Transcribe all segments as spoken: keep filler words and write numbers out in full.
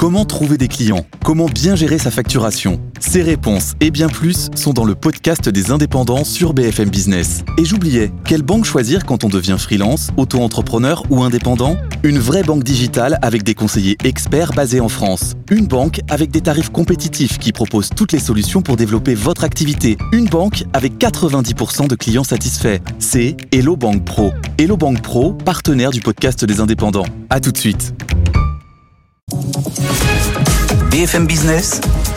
Comment trouver des clients ? Comment bien gérer sa facturation ? Ces réponses et bien plus sont dans le podcast des indépendants sur B F M Business. Et j'oubliais, quelle banque choisir quand on devient freelance, auto-entrepreneur ou indépendant ? Une vraie banque digitale avec des conseillers experts basés en France. Une banque avec des tarifs compétitifs qui propose toutes les solutions pour développer votre activité. Une banque avec quatre-vingt-dix pour cent de clients satisfaits. C'est Hello Bank Pro. Hello Bank Pro, partenaire du podcast des indépendants. À tout de suite. B F M Business,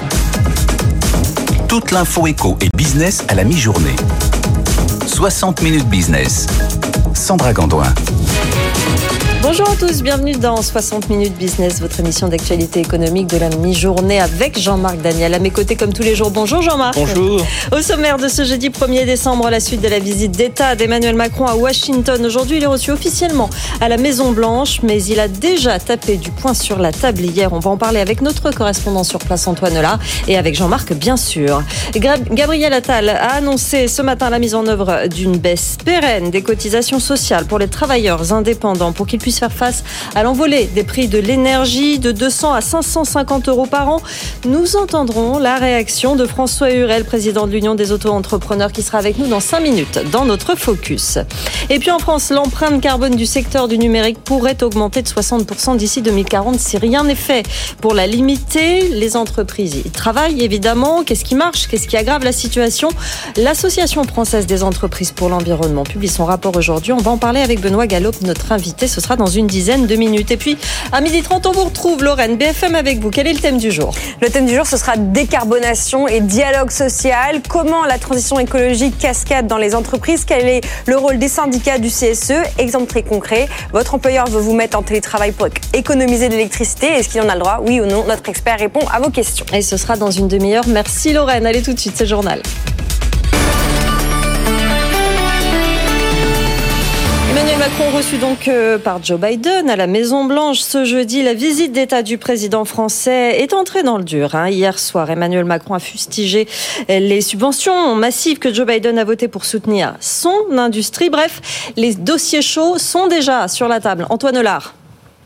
toute l'info éco et business à la mi-journée. soixante minutes business. Sandra Gandoin. Bonjour à tous, bienvenue dans soixante minutes business, votre émission d'actualité économique de la mi-journée avec Jean-Marc Daniel. À mes côtés comme tous les jours, bonjour Jean-Marc. Bonjour. Au sommaire de ce jeudi premier décembre, la suite de la visite d'État d'Emmanuel Macron à Washington. Aujourd'hui, il est reçu officiellement à la Maison-Blanche, mais il a déjà tapé du poing sur la table hier. On va en parler avec notre correspondant sur place, Antoine Lard, et avec Jean-Marc, bien sûr. Gabriel Attal a annoncé ce matin la mise en œuvre d'une baisse pérenne des cotisations sociales pour les travailleurs indépendants pour qu'ils puissent faire face à l'envolée des prix de l'énergie de deux cents à cinq cent cinquante euros par an. Nous entendrons la réaction de François Hurel, président de l'Union des auto-entrepreneurs, qui sera avec nous dans cinq minutes dans notre focus. Et puis en France, l'empreinte carbone du secteur du numérique pourrait augmenter de soixante pour cent d'ici deux mille quarante si rien n'est fait pour la limiter. Les entreprises y travaillent évidemment. Qu'est-ce qui marche ? Qu'est-ce qui aggrave la situation ? L'Association française des entreprises pour l'environnement publie son rapport aujourd'hui. On va en parler avec Benoît Gallop, notre invité. Ce sera dans une dizaine de minutes. Et puis, à midi trente, on vous retrouve. Lorraine, B F M avec vous. Quel est le thème du jour ? Le thème du jour, ce sera décarbonation et dialogue social. Comment la transition écologique cascade dans les entreprises ? Quel est le rôle des syndicats du C S E ? Exemple très concret, votre employeur veut vous mettre en télétravail pour économiser de l'électricité. Est-ce qu'il en a le droit ? Oui ou non ? Notre expert répond à vos questions. Et ce sera dans une demi-heure. Merci Lorraine. Allez tout de suite, c'est le journal. Emmanuel Macron reçu donc par Joe Biden à la Maison-Blanche ce jeudi. La visite d'État du président français est entrée dans le dur. Hein. Hier soir, Emmanuel Macron a fustigé les subventions massives que Joe Biden a votées pour soutenir son industrie. Bref, les dossiers chauds sont déjà sur la table. Antoine Lard.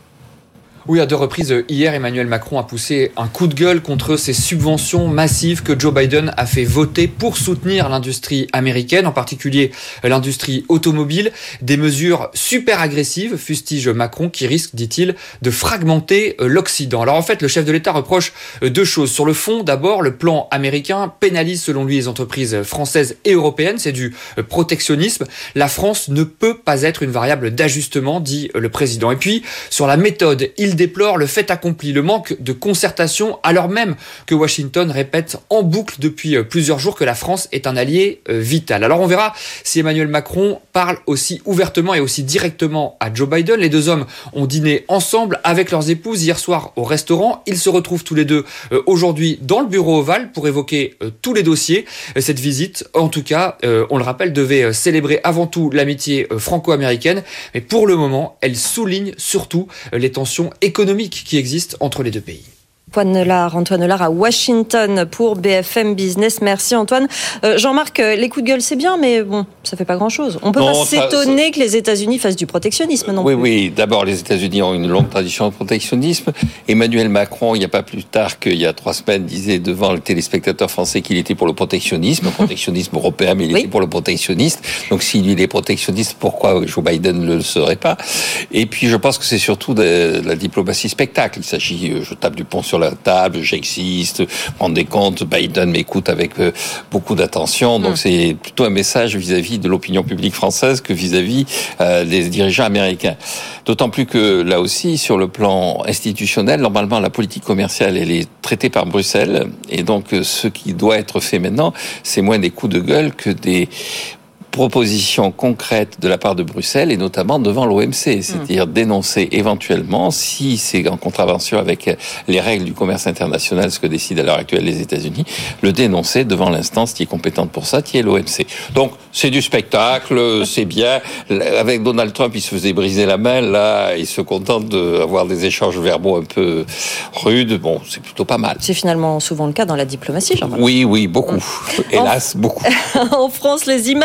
Oui, à deux reprises, hier, Emmanuel Macron a poussé un coup de gueule contre ces subventions massives que Joe Biden a fait voter pour soutenir l'industrie américaine, en particulier l'industrie automobile. Des mesures super agressives, fustige Macron, qui risquent, dit-il, de fragmenter l'Occident. Alors en fait, le chef de l'État reproche deux choses. Sur le fond, d'abord, le plan américain pénalise selon lui les entreprises françaises et européennes. C'est du protectionnisme. La France ne peut pas être une variable d'ajustement, dit le président. Et puis, sur la méthode, il déplore le fait accompli, le manque de concertation, alors même que Washington répète en boucle depuis plusieurs jours que la France est un allié vital. Alors on verra si Emmanuel Macron parle aussi ouvertement et aussi directement à Joe Biden. Les deux hommes ont dîné ensemble avec leurs épouses hier soir au restaurant. Ils se retrouvent tous les deux aujourd'hui dans le bureau ovale pour évoquer tous les dossiers. Cette visite, en tout cas, on le rappelle, devait célébrer avant tout l'amitié franco-américaine. Mais pour le moment, elle souligne surtout les tensions économique qui existe entre les deux pays. Antoine Lard, Antoine Lard à Washington pour B F M Business. Merci Antoine. Euh, Jean-Marc, les coups de gueule c'est bien, mais bon, ça fait pas grand-chose. On peut non, pas ça, s'étonner ça... que les États-Unis fassent du protectionnisme non oui, plus. Oui, oui. D'abord, les États-Unis ont une longue tradition de protectionnisme. Emmanuel Macron, il n'y a pas plus tard qu'il y a trois semaines, disait devant le téléspectateur français qu'il était pour le protectionnisme, le protectionnisme européen, mais il oui. était pour le protectionnisme. Donc, s'il est protectionniste, pourquoi Joe Biden ne le serait pas ? Et puis, je pense que c'est surtout de la diplomatie spectacle. Il s'agit, je tape du pont sur la table, j'existe, vous rendez compte, Biden m'écoute avec euh, beaucoup d'attention, donc mmh. c'est plutôt un message vis-à-vis de l'opinion publique française que vis-à-vis euh, des dirigeants américains. D'autant plus que, là aussi, sur le plan institutionnel, normalement, la politique commerciale, elle est traitée par Bruxelles, et donc ce qui doit être fait maintenant, c'est moins des coups de gueule que des propositions concrètes de la part de Bruxelles et notamment devant l'O M C, c'est-à-dire mmh. dénoncer éventuellement, si c'est en contravention avec les règles du commerce international, ce que décident à l'heure actuelle les États-Unis, le dénoncer devant l'instance qui est compétente pour ça, qui est l'O M C. Donc, c'est du spectacle, c'est bien. Avec Donald Trump, il se faisait briser la main, là, il se contente d'avoir des échanges verbaux un peu rudes. Bon, c'est plutôt pas mal. C'est finalement souvent le cas dans la diplomatie, Jean-Marc. Oui, oui, beaucoup. Mmh. Hélas, en... beaucoup. En France, les immatriculés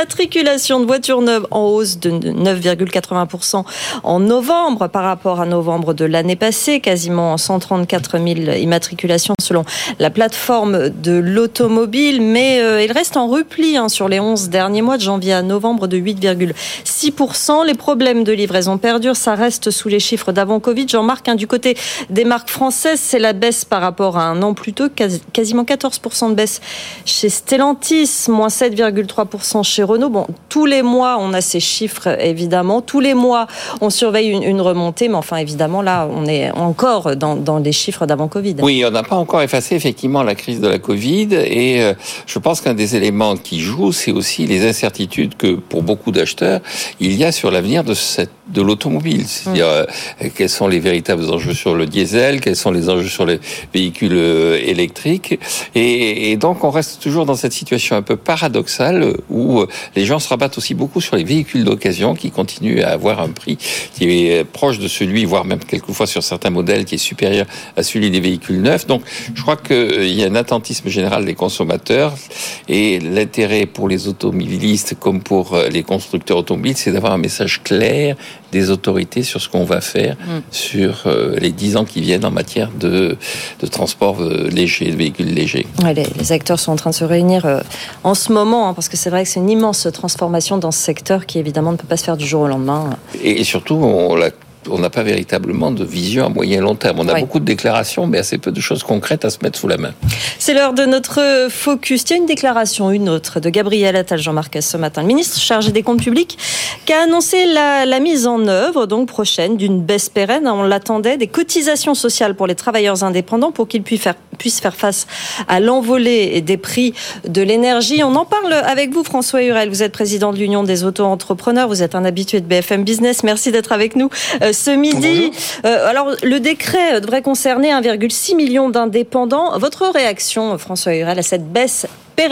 l'immatriculation de voitures neuves en hausse de neuf virgule quatre-vingts pour cent en novembre par rapport à novembre de l'année passée, quasiment cent trente-quatre mille immatriculations selon la plateforme de l'automobile, mais euh, il reste en repli hein, sur les onze derniers mois de janvier à novembre de huit virgule six pour cent. Les problèmes de livraison perdurent, ça reste sous les chiffres d'avant Covid. Jean-Marc, hein, du côté des marques françaises, c'est la baisse par rapport à un an plus tôt, quasi, quasiment quatorze pour cent de baisse chez Stellantis, moins sept virgule trois pour cent chez Renault. Bon, tous les mois, on a ces chiffres, évidemment. Tous les mois, on surveille une, une remontée, mais enfin, évidemment, là, on est encore dans, dans les chiffres d'avant Covid. Oui, on n'a pas encore effacé, effectivement, la crise de la Covid, et euh, je pense qu'un des éléments qui joue, c'est aussi les incertitudes que, pour beaucoup d'acheteurs, il y a sur l'avenir de cette de l'automobile, c'est-à-dire mmh. euh, quels sont les véritables enjeux sur le diesel, quels sont les enjeux sur les véhicules euh, électriques, et, et donc on reste toujours dans cette situation un peu paradoxale où euh, les gens se rabattent aussi beaucoup sur les véhicules d'occasion qui continuent à avoir un prix qui est proche de celui, voire même quelquefois sur certains modèles, qui est supérieur à celui des véhicules neufs. Donc je crois qu'il euh, y a un attentisme général des consommateurs, et l'intérêt pour les automobilistes comme pour euh, les constructeurs automobiles, c'est d'avoir un message clair des autorités sur ce qu'on va faire mmh. sur euh, les dix ans qui viennent en matière de, de transport euh, léger, de véhicules légers. Ouais, les, les acteurs sont en train de se réunir euh, en ce moment, hein, parce que c'est vrai que c'est une immense transformation dans ce secteur qui, évidemment, ne peut pas se faire du jour au lendemain. Et, et surtout, on l'a on n'a pas véritablement de vision à moyen et long terme. On a oui. beaucoup de déclarations, mais assez peu de choses concrètes à se mettre sous la main. C'est l'heure de notre focus. Il y a une déclaration, une autre, de Gabriel Attal, Jean-Marc, ce matin. Le ministre chargé des comptes publics qui a annoncé la, la mise en œuvre, donc prochaine, d'une baisse pérenne, on l'attendait, des cotisations sociales pour les travailleurs indépendants pour qu'ils puissent faire, puissent faire face à l'envolée des prix de l'énergie. On en parle avec vous, François Hurel. Vous êtes président de l'Union des auto-entrepreneurs. Vous êtes un habitué de B F M Business. Merci d'être avec nous ce midi. Euh, alors, le décret devrait concerner un virgule six million d'indépendants. Votre réaction, François Hurel, à cette baisse pérenne ?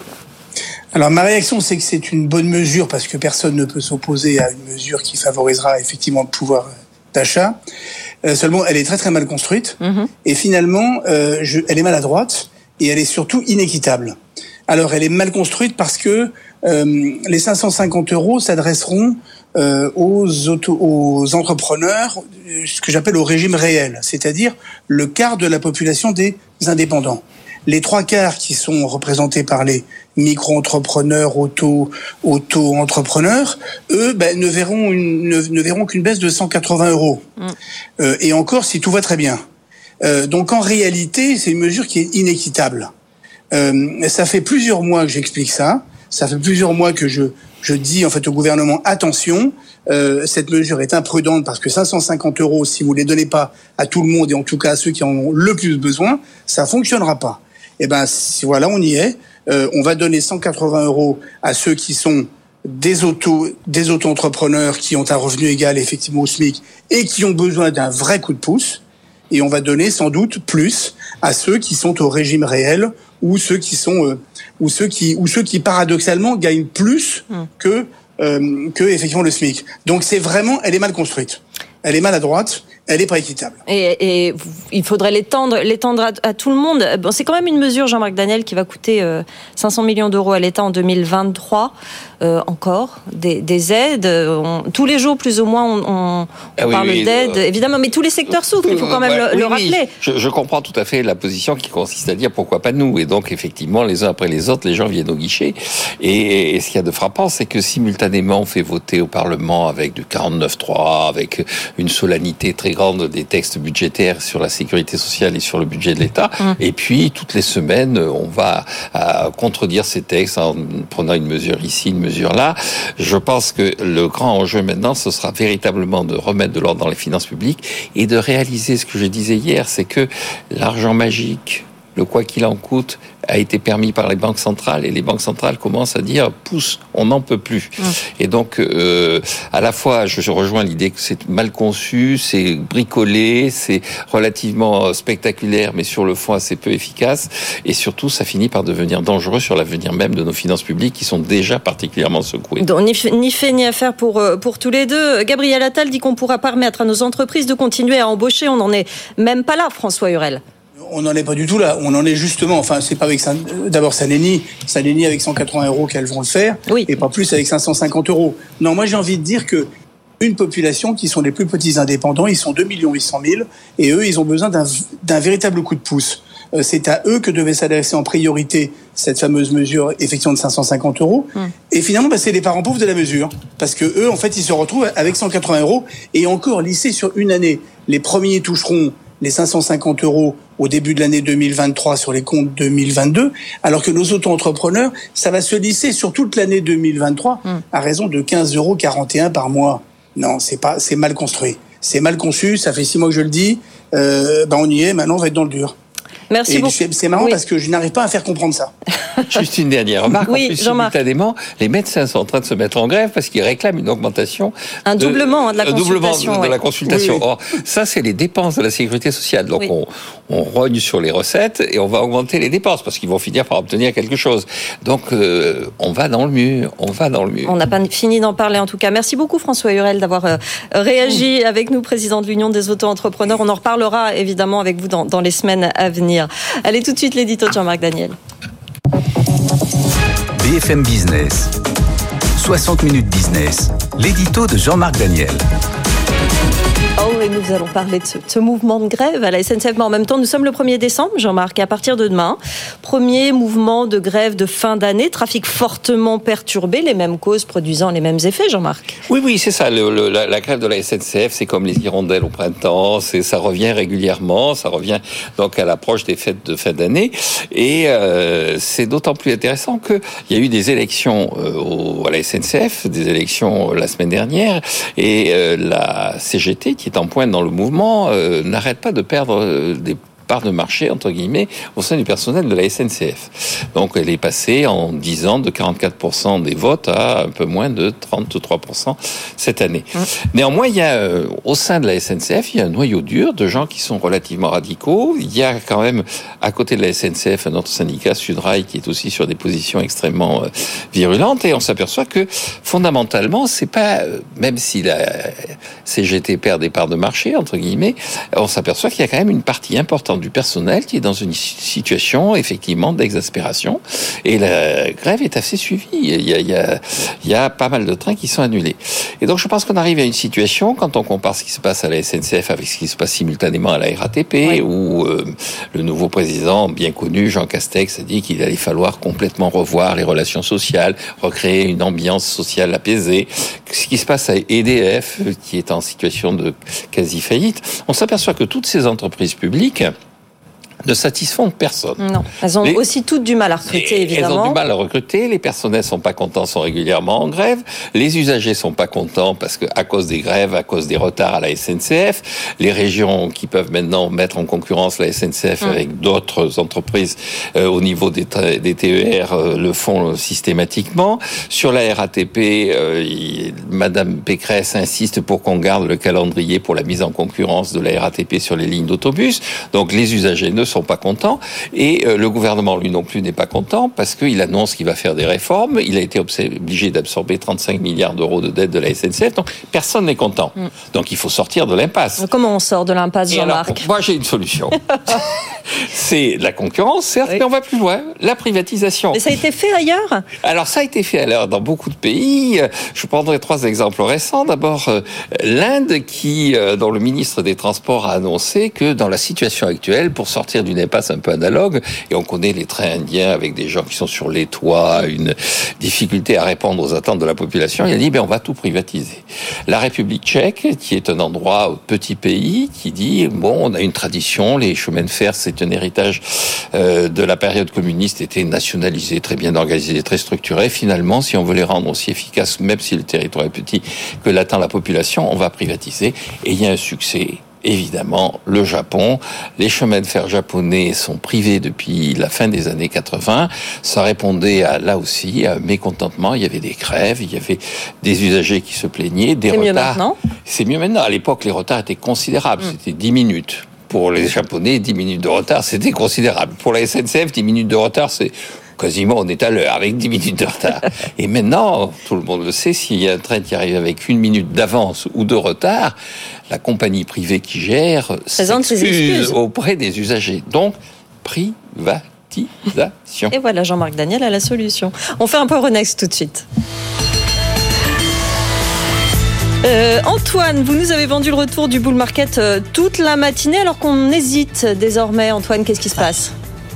Alors, ma réaction, c'est que c'est une bonne mesure parce que personne ne peut s'opposer à une mesure qui favorisera effectivement le pouvoir d'achat. Euh, seulement, elle est très très mal construite mmh. et finalement, euh, je, elle est maladroite et elle est surtout inéquitable. Alors, elle est mal construite parce que euh, les cinq cent cinquante euros s'adresseront Euh, aux, auto, aux entrepreneurs, ce que j'appelle au régime réel, c'est-à-dire le quart de la population des indépendants. Les trois quarts qui sont représentés par les micro-entrepreneurs, auto, auto-entrepreneurs, eux, ben, ne verront une, ne, ne verront qu'une baisse de cent quatre-vingts euros. Mmh. Euh, et encore, si tout va très bien. Euh, donc, en réalité, c'est une mesure qui est inéquitable. Euh, ça fait plusieurs mois que j'explique ça. Ça fait plusieurs mois que je Je dis en fait au gouvernement, attention, euh, cette mesure est imprudente parce que cinq cent cinquante euros, si vous les donnez pas à tout le monde et en tout cas à ceux qui en ont le plus besoin, ça fonctionnera pas. Et ben si, voilà, on y est. Euh, on va donner cent quatre-vingts euros à ceux qui sont des auto, des auto-entrepreneurs qui ont un revenu égal effectivement au SMIC et qui ont besoin d'un vrai coup de pouce. Et on va donner sans doute plus à ceux qui sont au régime réel ou ceux qui sont euh, ou ceux qui ou ceux qui paradoxalement gagnent plus mmh. que euh, que effectivement le SMIC. Donc c'est vraiment, elle est mal construite, elle est maladroite, elle est pas équitable. Et, et il faudrait l'étendre, l'étendre à, à tout le monde. Bon, c'est quand même une mesure, Jean-Marc Daniel, qui va coûter euh, cinq cents millions d'euros à l'État en deux mille vingt-trois. Euh, encore des, des aides. On, tous les jours, plus ou moins, on, on, ah oui, parle oui, d'aide, euh, évidemment, mais tous les secteurs souffrent, il faut quand même euh, le, oui, le rappeler. Oui. Je, je comprends tout à fait la position qui consiste à dire pourquoi pas nous. Et donc, effectivement, les uns après les autres, les gens viennent au guichet. Et, et ce qu'il y a de frappant, c'est que simultanément, on fait voter au Parlement avec du quarante-neuf trois, avec une solennité très grande des textes budgétaires sur la sécurité sociale et sur le budget de l'État. Hum. Et puis, toutes les semaines, on va à contredire ces textes en prenant une mesure ici, une mesure là. Je pense que le grand enjeu maintenant, ce sera véritablement de remettre de l'ordre dans les finances publiques et de réaliser ce que je disais hier, c'est que l'argent magique, le quoi qu'il en coûte, a été permis par les banques centrales et les banques centrales commencent à dire pousse, on n'en peut plus. Mmh. Et donc, euh, à la fois, je rejoins l'idée que c'est mal conçu, c'est bricolé, c'est relativement spectaculaire, mais sur le fond assez peu efficace. Et surtout, ça finit par devenir dangereux sur l'avenir même de nos finances publiques qui sont déjà particulièrement secouées. Donc, ni fait, ni fait ni à faire pour, pour tous les deux. Gabriel Attal dit qu'on ne pourra pas permettre à nos entreprises de continuer à embaucher. On n'en est même pas là, François Hurel. On n'en est pas du tout là. On en est justement, enfin, c'est pas avec Saint, d'abord Saint-Denis, Saint-Denis avec cent quatre-vingts euros qu'elles vont le faire, oui. et pas plus avec cinq cent cinquante euros. Non, moi j'ai envie de dire que une population qui sont les plus petits indépendants, ils sont deux millions huit cent mille, et eux, ils ont besoin d'un, d'un véritable coup de pouce. Euh, c'est à eux que devait s'adresser en priorité cette fameuse mesure, effectivement, de cinq cent cinquante euros. Mmh. Et finalement, bah, c'est les parents pauvres de la mesure. Parce que eux, en fait, ils se retrouvent avec cent quatre-vingts euros, et encore lissés sur une année. Les premiers toucheront les cinq cent cinquante euros au début de l'année deux mille vingt-trois sur les comptes deux mille vingt-deux, alors que nos auto-entrepreneurs, ça va se lisser sur toute l'année deux mille vingt-trois mmh. à raison de quinze euros quarante et un par mois. Non, c'est pas, c'est mal construit. C'est mal conçu, ça fait six mois que je le dis, euh, ben on y est, maintenant on va être dans le dur. Merci et beaucoup. C'est, c'est marrant oui. parce que je n'arrive pas à faire comprendre ça. Juste une dernière remarque. Oui, en plus, Jean-Marc. simultanément, les médecins sont en train de se mettre en grève parce qu'ils réclament une augmentation. Un de, doublement hein, de la un consultation. doublement de, ouais. de la consultation. Oui, oui. Or, ça, c'est les dépenses de la sécurité sociale. Donc, oui. on, on rogne sur les recettes et on va augmenter les dépenses parce qu'ils vont finir par obtenir quelque chose. Donc, euh, on va dans le mur. On va dans le mur. On n'a pas fini d'en parler en tout cas. Merci beaucoup François Hurel d'avoir euh, réagi mmh. avec nous, président de l'Union des auto-entrepreneurs. On en reparlera évidemment avec vous dans, dans les semaines à venir. Allez tout de suite l'édito de Jean-Marc Daniel. B F M Business, soixante minutes business, l'édito de Jean-Marc Daniel. Oh, et nous allons parler de ce, ce mouvement de grève à la S N C F, mais en même temps, nous sommes le premier décembre, Jean-Marc, et à partir de demain, premier mouvement de grève de fin d'année, trafic fortement perturbé, les mêmes causes produisant les mêmes effets, Jean-Marc. Oui, oui, c'est ça. Le, le, la, la grève de la S N C F, c'est comme les hirondelles au printemps, c'est, ça revient régulièrement, ça revient donc à l'approche des fêtes de fin d'année, et euh, c'est d'autant plus intéressant qu'il y a eu des élections euh, au, à la S N C F, des élections euh, la semaine dernière, et euh, la C G T, qui est en pointe dans le mouvement, euh, n'arrête pas de perdre euh, des part de marché, entre guillemets, au sein du personnel de la S N C F. Donc, elle est passée en dix ans de quarante-quatre pour cent des votes à un peu moins de trente-trois pour cent cette année. Mmh. Néanmoins, il y a, euh, au sein de la S N C F, il y a un noyau dur de gens qui sont relativement radicaux. Il y a quand même, à côté de la S N C F, un autre syndicat, Sudrail, qui est aussi sur des positions extrêmement euh, virulentes. Et on s'aperçoit que, fondamentalement, c'est pas, euh, même si la C G T perd des parts de marché, entre guillemets, on s'aperçoit qu'il y a quand même une partie importante du personnel qui est dans une situation effectivement d'exaspération, et la grève est assez suivie. Il y a, il y a, il y a pas mal de trains qui sont annulés. Et donc je pense qu'on arrive à une situation, quand on compare ce qui se passe à la S N C F avec ce qui se passe simultanément à la R A T P, oui. où euh, le nouveau président bien connu, Jean Castex, a dit qu'il allait falloir complètement revoir les relations sociales, recréer une ambiance sociale apaisée. Ce qui se passe à E D F, qui est en situation de quasi-faillite, on s'aperçoit que toutes ces entreprises publiques ne satisfont personne. Non, elles ont les, aussi toutes du mal à recruter, évidemment. Elles ont du mal à recruter, les personnels sont pas contents, sont régulièrement en grève, les usagers sont pas contents parce que à cause des grèves, à cause des retards à la S N C F, les régions qui peuvent maintenant mettre en concurrence la S N C F mmh. avec d'autres entreprises euh, au niveau des, tra- des T E R euh, le font systématiquement. Sur la R A T P, euh, il, Madame Pécresse insiste pour qu'on garde le calendrier pour la mise en concurrence de la R A T P sur les lignes d'autobus. Donc les usagers ne sont pas contents, et euh, le gouvernement lui non plus n'est pas content parce qu'il annonce qu'il va faire des réformes. Il a été obligé d'absorber trente-cinq milliards d'euros de dette de la S N C F, donc personne n'est content. Mm. Donc il faut sortir de l'impasse. Comment on sort de l'impasse, Jean-Marc ? Alors, moi j'ai une solution. C'est la concurrence, certes, oui. mais on va plus loin. La privatisation. Mais ça a été fait ailleurs ? Alors ça a été fait ailleurs dans beaucoup de pays. Je prendrai trois exemples récents. D'abord, l'Inde, qui, dont le ministre des Transports a annoncé que dans la situation actuelle, pour sortir d'une impasse un peu analogue, et on connaît les trains indiens avec des gens qui sont sur les toits, une difficulté à répondre aux attentes de la population, il a dit ben on va tout privatiser. La République tchèque, qui est un endroit petit pays, qui dit bon on a une tradition, les chemins de fer c'est un héritage euh, de la période communiste, étaient nationalisés, très bien organisés, très structurés. Finalement, si on veut les rendre aussi efficaces, même si le territoire est petit, que l'attend la population, on va privatiser. Et il y a un succès. Évidemment, le Japon, les chemins de fer japonais sont privés depuis la fin des années quatre-vingts. Ça répondait à, là aussi, à un mécontentement. Il y avait des grèves, il y avait des usagers qui se plaignaient, des C'est retards. mieux maintenant ? C'est mieux maintenant. À l'époque, les retards étaient considérables. Mmh. C'était dix minutes. Pour les Japonais, dix minutes de retard, c'était considérable. Pour la S N C F, dix minutes de retard, c'est quasiment on est à l'heure, avec dix minutes de retard. Et maintenant, tout le monde le sait, s'il y a un train qui arrive avec une minute d'avance ou de retard, la compagnie privée qui gère s'excuse auprès des usagers. Donc, privatisation. Et voilà, Jean-Marc Daniel a la solution. On fait un peu Euronext tout de suite. Euh, Antoine, vous nous avez vendu le retour du bull market euh, toute la matinée alors qu'on hésite désormais. Antoine, qu'est-ce qui se passe ?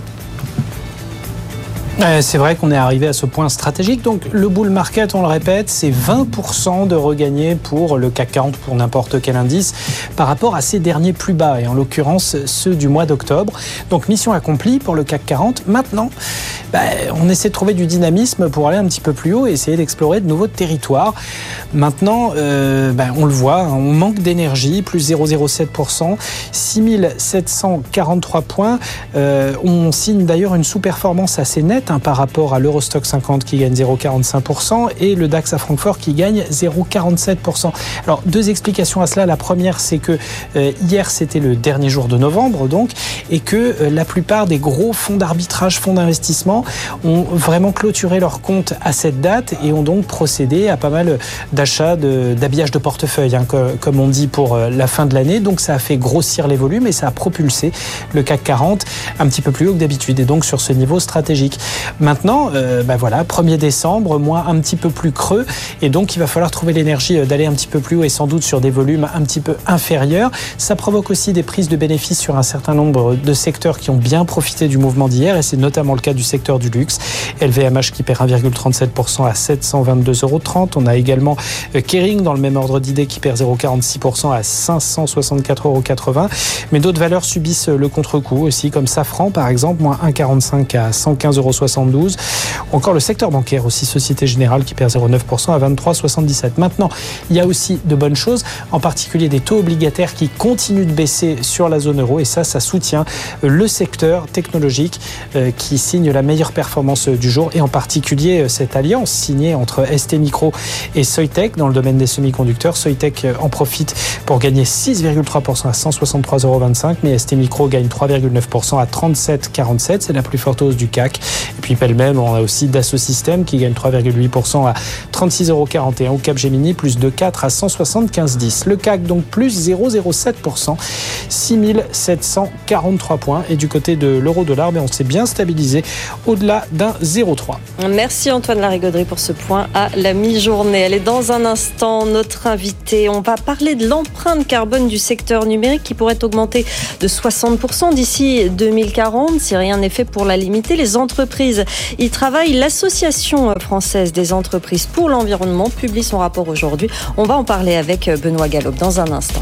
C'est vrai qu'on est arrivé à ce point stratégique. Donc le bull market, on le répète, c'est vingt pour cent de regagné pour le C A C quarante, pour n'importe quel indice, par rapport à ses derniers plus bas, et en l'occurrence ceux du mois d'octobre. Donc mission accomplie pour le C A C quarante. Maintenant, bah, on essaie de trouver du dynamisme pour aller un petit peu plus haut et essayer d'explorer de nouveaux territoires. Maintenant, euh, bah, on le voit, on manque d'énergie, plus zéro virgule zéro sept pour cent, six mille sept cent quarante-trois points. Euh, on signe d'ailleurs une sous-performance assez nette par rapport à l'Eurostock cinquante qui gagne zéro virgule quarante-cinq pour cent et le DAX à Francfort qui gagne zéro virgule quarante-sept pour cent. Alors, deux explications à cela. La première, c'est que euh, hier, c'était le dernier jour de novembre, donc, et que euh, la plupart des gros fonds d'arbitrage, fonds d'investissement ont vraiment clôturé leurs comptes à cette date et ont donc procédé à pas mal d'achats, de, d'habillage de portefeuille, hein, que, comme on dit pour euh, la fin de l'année. Donc, ça a fait grossir les volumes et ça a propulsé le C A C quarante un petit peu plus haut que d'habitude et donc sur ce niveau stratégique. Maintenant, euh, ben voilà, premier décembre, mois un petit peu plus creux, et donc il va falloir trouver l'énergie d'aller un petit peu plus haut et sans doute sur des volumes un petit peu inférieurs. Ça provoque aussi des prises de bénéfices sur un certain nombre de secteurs qui ont bien profité du mouvement d'hier, et c'est notamment le cas du secteur du luxe. L V M H qui perd un virgule trente-sept pour cent à sept cent vingt-deux euros trente. On a également Kering dans le même ordre d'idée qui perd zéro virgule quarante-six pour cent à cinq cent soixante-quatre euros quatre-vingts. Mais d'autres valeurs subissent le contre-coup aussi, comme Safran par exemple, moins un virgule quarante-cinq à cent quinze euros soixante-douze. Ou encore le secteur bancaire aussi, Société Générale qui perd zéro virgule neuf pour cent à vingt-trois euros soixante-dix-sept. Maintenant, il y a aussi de bonnes choses, en particulier des taux obligataires qui continuent de baisser sur la zone euro, et ça, ça soutient le secteur technologique euh, qui signe la meilleure performance du jour, et en particulier euh, cette alliance signée entre S T Micro et Soitec dans le domaine des semi-conducteurs. Soitec euh, en profite pour gagner six virgule trois pour cent à cent soixante-trois euros vingt-cinq, mais S T Micro gagne trois virgule neuf pour cent à trente-sept virgule quarante-sept. C'est la plus forte hausse du C A C. Et puis pêle-mêle, on a aussi Dassault Systèmes qui gagne trois virgule huit pour cent à trente-six euros quarante et un, ou Capgemini plus deux virgule quatre à cent soixante-quinze virgule dix. Le C A C donc plus zéro virgule zéro sept pour cent, six mille sept cent quarante-trois points. Et du côté de l'euro-dollar, ben on s'est bien stabilisé au-delà d'un zéro virgule trois. Merci Antoine Larigauderie pour ce point à la mi-journée. Allez, dans un instant, notre invité, on va parler de l'empreinte carbone du secteur numérique qui pourrait augmenter de soixante pour cent d'ici deux mille quarante si rien n'est fait pour la limiter. Les entreprises y travaillent. L'Association française des entreprises pour l'environnement publie son rapport aujourd'hui. On va en parler avec Benoît Galop dans un instant.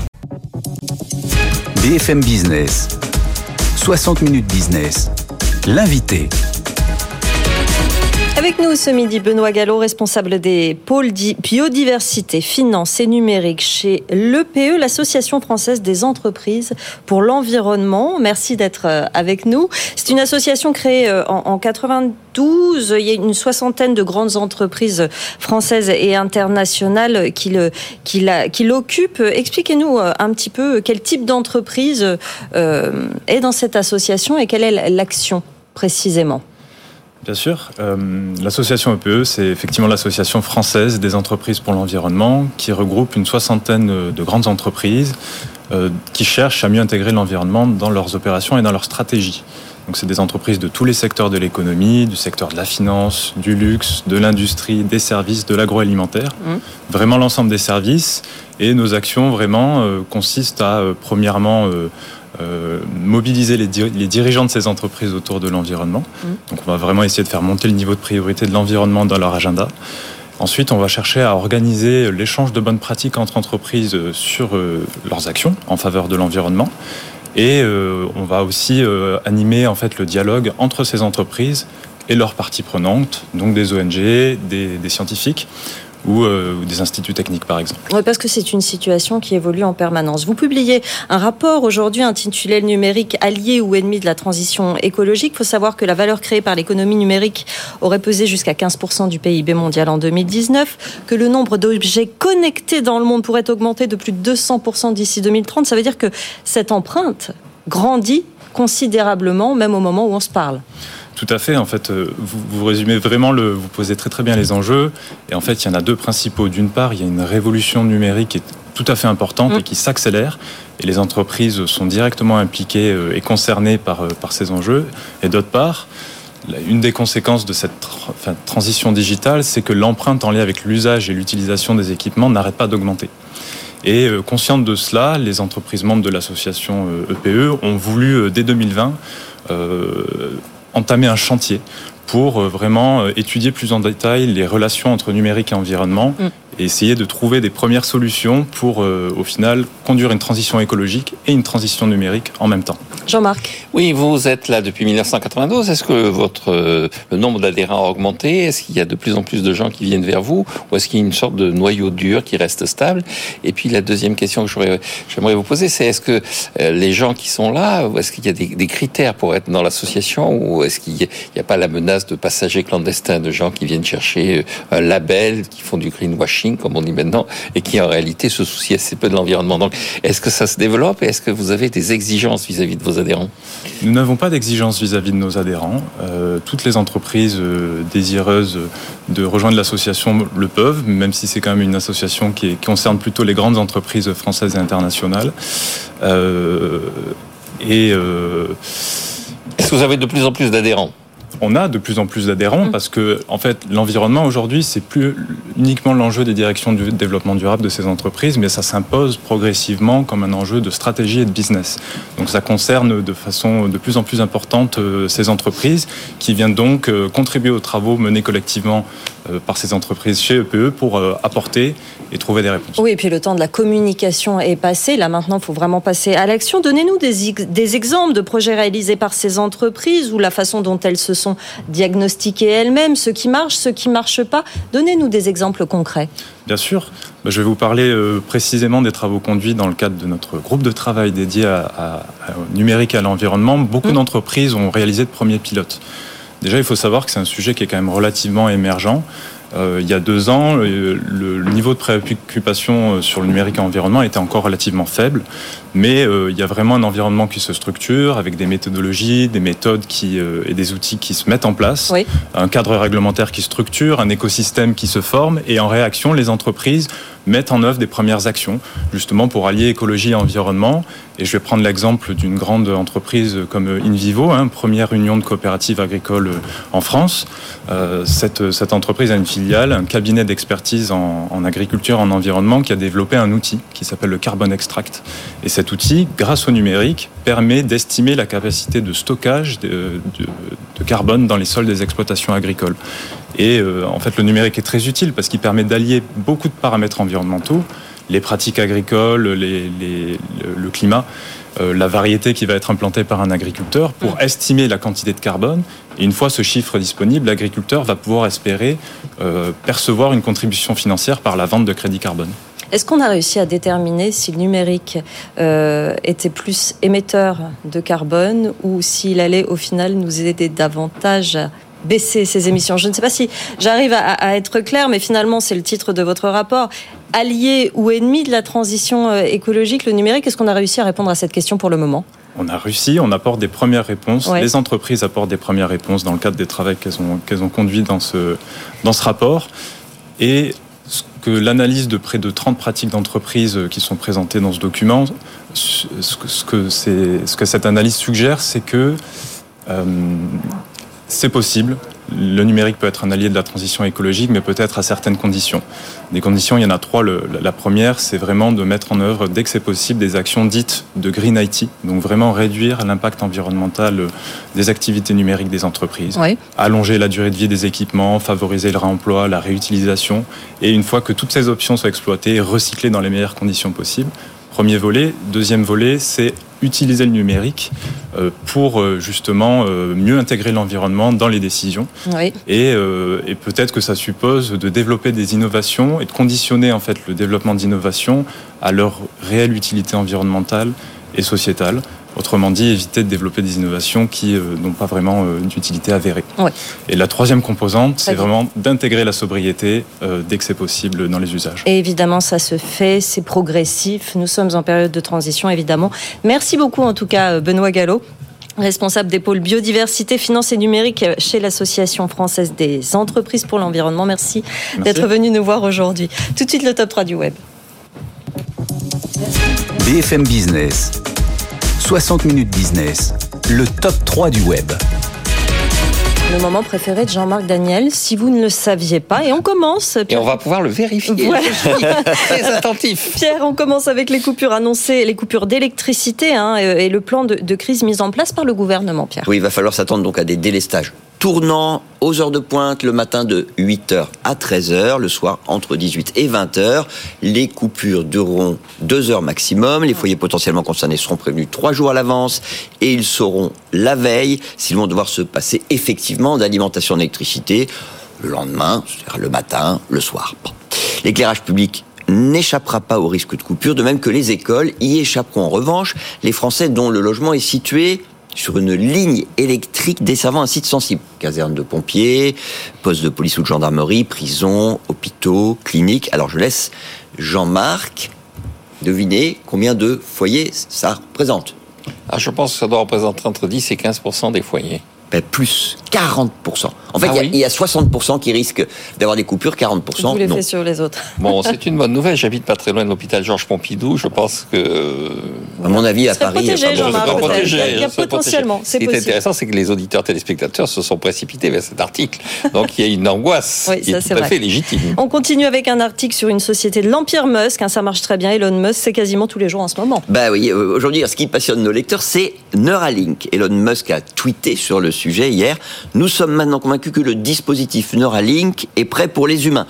B F M Business, soixante minutes business, l'invité. Avec nous ce midi, Benoît Galop, responsable des pôles biodiversité, finance et numérique chez l'E P E, l'Association française des entreprises pour l'environnement. Merci d'être avec nous. C'est une association créée en quatre-vingt-douze. Il y a une soixantaine de grandes entreprises françaises et internationales qui, le, qui, la, qui l'occupent. Expliquez-nous un petit peu quel type d'entreprise euh, est dans cette association et quelle est l'action précisément. Bien sûr. Euh, l'association E P E, c'est effectivement l'association française des entreprises pour l'environnement qui regroupe une soixantaine de grandes entreprises euh, qui cherchent à mieux intégrer l'environnement dans leurs opérations et dans leurs stratégies. Donc c'est des entreprises de tous les secteurs de l'économie, du secteur de la finance, du luxe, de l'industrie, des services, de l'agroalimentaire. Mmh. Vraiment l'ensemble des services. Et nos actions vraiment euh, consistent à, euh, premièrement, euh, Euh, mobiliser les, dir- les dirigeants de ces entreprises autour de l'environnement. Mmh. Donc on va vraiment essayer de faire monter le niveau de priorité de l'environnement dans leur agenda. Ensuite, on va chercher à organiser l'échange de bonnes pratiques entre entreprises sur euh, leurs actions en faveur de l'environnement. Et euh, on va aussi euh, animer en fait le dialogue entre ces entreprises et leurs parties prenantes, donc des O N G, des, des scientifiques, ou euh, des instituts techniques, par exemple. Oui, parce que c'est une situation qui évolue en permanence. Vous publiez un rapport aujourd'hui intitulé « Le numérique, allié ou ennemi de la transition écologique ». Il faut savoir que la valeur créée par l'économie numérique aurait pesé jusqu'à quinze pour cent du P I B mondial en deux mille dix-neuf, que le nombre d'objets connectés dans le monde pourrait augmenter de plus de deux cents pour cent d'ici deux mille trente. Ça veut dire que cette empreinte grandit considérablement, même au moment où on se parle. Tout Tout à fait. En fait, vous, vous résumez vraiment le, vous posez très très bien les enjeux. Et en fait, il y en a deux principaux. D'une part, il y a une révolution numérique qui est tout à fait importante mmh. et qui s'accélère. Et les entreprises sont directement impliquées et concernées par, par ces enjeux. Et d'autre part, une des conséquences de cette enfin, transition digitale, c'est que l'empreinte en lien avec l'usage et l'utilisation des équipements n'arrête pas d'augmenter. Et euh, conscientes de cela, les entreprises membres de l'association euh, E P E ont voulu, euh, dès deux mille vingt, euh, entamer un chantier pour euh, vraiment euh, étudier plus en détail les relations entre numérique et environnement mmh. et essayer de trouver des premières solutions pour, euh, au final, conduire une transition écologique et une transition numérique en même temps. Jean-Marc. Oui, vous êtes là depuis dix-neuf cent quatre-vingt-douze. Est-ce que votre, euh, le nombre d'adhérents a augmenté ? Est-ce qu'il y a de plus en plus de gens qui viennent vers vous ? Ou est-ce qu'il y a une sorte de noyau dur qui reste stable ? Et puis la deuxième question que j'aurais, j'aimerais vous poser, c'est est-ce que euh, les gens qui sont là, est-ce qu'il y a des, des critères pour être dans l'association ? Ou est-ce qu'il n'y a, a pas la menace de passagers clandestins, de gens qui viennent chercher un label, qui font du greenwashing, comme on dit maintenant, et qui en réalité se soucient assez peu de l'environnement ? Donc, est-ce que ça se développe et est-ce que vous avez des exigences vis-à-vis de vos adhérents ? Nous n'avons pas d'exigence vis-à-vis de nos adhérents. Euh, toutes les entreprises euh, désireuses de rejoindre l'association le peuvent, même si c'est quand même une association qui, est, qui concerne plutôt les grandes entreprises françaises et internationales. Euh, et euh, est-ce que vous avez de plus en plus d'adhérents ? On a de plus en plus d'adhérents parce que, en fait, l'environnement aujourd'hui, c'est plus uniquement l'enjeu des directions du développement durable de ces entreprises, mais ça s'impose progressivement comme un enjeu de stratégie et de business. Donc, ça concerne de façon de plus en plus importante ces entreprises qui viennent donc contribuer aux travaux menés collectivement par ces entreprises chez E P E pour apporter et trouver des réponses. Oui, et puis le temps de la communication est passé. Là, maintenant, il faut vraiment passer à l'action. Donnez-nous des, des exemples de projets réalisés par ces entreprises ou la façon dont elles se sont diagnostiquées elles-mêmes, ce qui marche, ce qui ne marche pas. Donnez-nous des exemples concrets. Bien sûr. Je vais vous parler euh, précisément des travaux conduits dans le cadre de notre groupe de travail dédié à, à, à, au numérique et à l'environnement. Beaucoup mmh. d'entreprises ont réalisé de premiers pilotes. Déjà, il faut savoir que c'est un sujet qui est quand même relativement émergent. Euh, il y a deux ans, le, le niveau de préoccupation sur le numérique et l'environnement était encore relativement faible, mais euh, il y a vraiment un environnement qui se structure avec des méthodologies, des méthodes qui, euh, et des outils qui se mettent en place, oui. un cadre réglementaire qui structure, un écosystème qui se forme, et en réaction, les entreprises mettent en œuvre des premières actions, justement pour allier écologie et environnement. Et je vais prendre l'exemple d'une grande entreprise comme InVivo, hein, première union de coopératives agricoles en France. Euh, cette, cette entreprise a une filiale, un cabinet d'expertise en, en agriculture, en environnement, qui a développé un outil qui s'appelle le Carbon Extract. Et cet outil, grâce au numérique, permet d'estimer la capacité de stockage de, de, de carbone dans les sols des exploitations agricoles. Et euh, en fait, le numérique est très utile parce qu'il permet d'allier beaucoup de paramètres environnementaux, les pratiques agricoles, les, les, le, le climat, euh, la variété qui va être implantée par un agriculteur pour estimer la quantité de carbone. Et une fois ce chiffre disponible, l'agriculteur va pouvoir espérer euh, percevoir une contribution financière par la vente de crédits carbone. Est-ce qu'on a réussi à déterminer si le numérique euh, était plus émetteur de carbone ou s'il allait au final nous aider davantage à baisser ses émissions ? Je ne sais pas si j'arrive à, à être claire, mais finalement c'est le titre de votre rapport. Allié ou ennemi de la transition écologique, le numérique, est-ce qu'on a réussi à répondre à cette question pour le moment ? On a réussi, on apporte des premières réponses. Ouais. Les entreprises apportent des premières réponses dans le cadre des travaux qu'elles ont, qu'elles ont conduits dans ce, dans ce rapport. Et ce que l'analyse de près de trente pratiques d'entreprises qui sont présentées dans ce document, ce que, ce que, c'est, ce que cette analyse suggère, c'est que euh, c'est possible. Le numérique peut être un allié de la transition écologique, mais peut-être à certaines conditions. Des conditions, il y en a trois. Le, la première, c'est vraiment de mettre en œuvre, dès que c'est possible, des actions dites de Green I T, donc vraiment réduire l'impact environnemental des activités numériques des entreprises, oui. allonger la durée de vie des équipements, favoriser le réemploi, la réutilisation, et une fois que toutes ces options sont exploitées, recycler dans les meilleures conditions possibles. Premier volet. Deuxième volet, c'est utiliser le numérique pour justement mieux intégrer l'environnement dans les décisions. Oui. Et, et peut-être que ça suppose de développer des innovations et de conditionner en fait le développement d'innovations à leur réelle utilité environnementale et sociétale. Autrement dit, éviter de développer des innovations qui euh, n'ont pas vraiment euh, d'utilité avérée. Oui. Et la troisième composante, c'est vraiment d'intégrer la sobriété euh, dès que c'est possible dans les usages. Et évidemment, ça se fait, c'est progressif. Nous sommes en période de transition, évidemment. Merci beaucoup, en tout cas, Benoît Gallo. responsable des pôles biodiversité, finance et numérique chez l'Association française des entreprises pour l'environnement. Merci, Merci d'être venu nous voir aujourd'hui. Tout de suite, le top trois du web. B F M Business, soixante minutes business, le top trois du web. Le moment préféré de Jean-Marc Daniel, si vous ne le saviez pas. Et on commence. Pierre. Et on va pouvoir le vérifier. Ouais. Je suis très attentif. Pierre, on commence avec les coupures annoncées, les coupures d'électricité hein, et le plan de, de crise mis en place par le gouvernement, Pierre. Oui, il va falloir s'attendre donc à des délestages tournant aux heures de pointe, le matin de huit heures à treize heures, le soir entre dix-huit et vingt heures. Les coupures dureront deux heures maximum. Les foyers potentiellement concernés seront prévenus trois jours à l'avance et ils sauront la veille s'ils vont devoir se passer effectivement d'alimentation d'électricité le lendemain, c'est-à-dire le matin, le soir. Bon. L'éclairage public n'échappera pas au risque de coupure, de même que les écoles y échapperont. En revanche, les Français dont le logement est situé sur une ligne électrique desservant un site sensible. Caserne de pompiers, poste de police ou de gendarmerie, prison, hôpitaux, cliniques. Alors je laisse Jean-Marc deviner combien de foyers ça représente. Ah, je pense que ça doit représenter entre dix et quinze pour cent des foyers. Ben plus, quarante pour cent. En fait, ah il, y a, oui. il y a soixante pour cent qui risquent d'avoir des coupures, quarante pour cent vous les non. faites sur les autres. Bon, c'est une bonne nouvelle. J'habite pas très loin de l'hôpital Georges Pompidou. Je pense que... À mon avis, à Paris... Protégé, il y a Jean-Marc, pas protégé, il y a potentiellement, c'est possible. Ce qui est intéressant, c'est que les auditeurs téléspectateurs se sont précipités vers cet article. Donc, il y a une angoisse oui, qui ça, est, c'est tout à vrai. fait légitime. On continue avec un article sur une société de l'Empire Musk. Hein, ça marche très bien. Elon Musk, c'est quasiment tous les jours en ce moment. Bah oui, aujourd'hui, ce qui passionne nos lecteurs, c'est Neuralink. Elon Musk a tweeté sur le sujet hier. Nous sommes maintenant convaincus que le dispositif Neuralink est prêt pour les humains.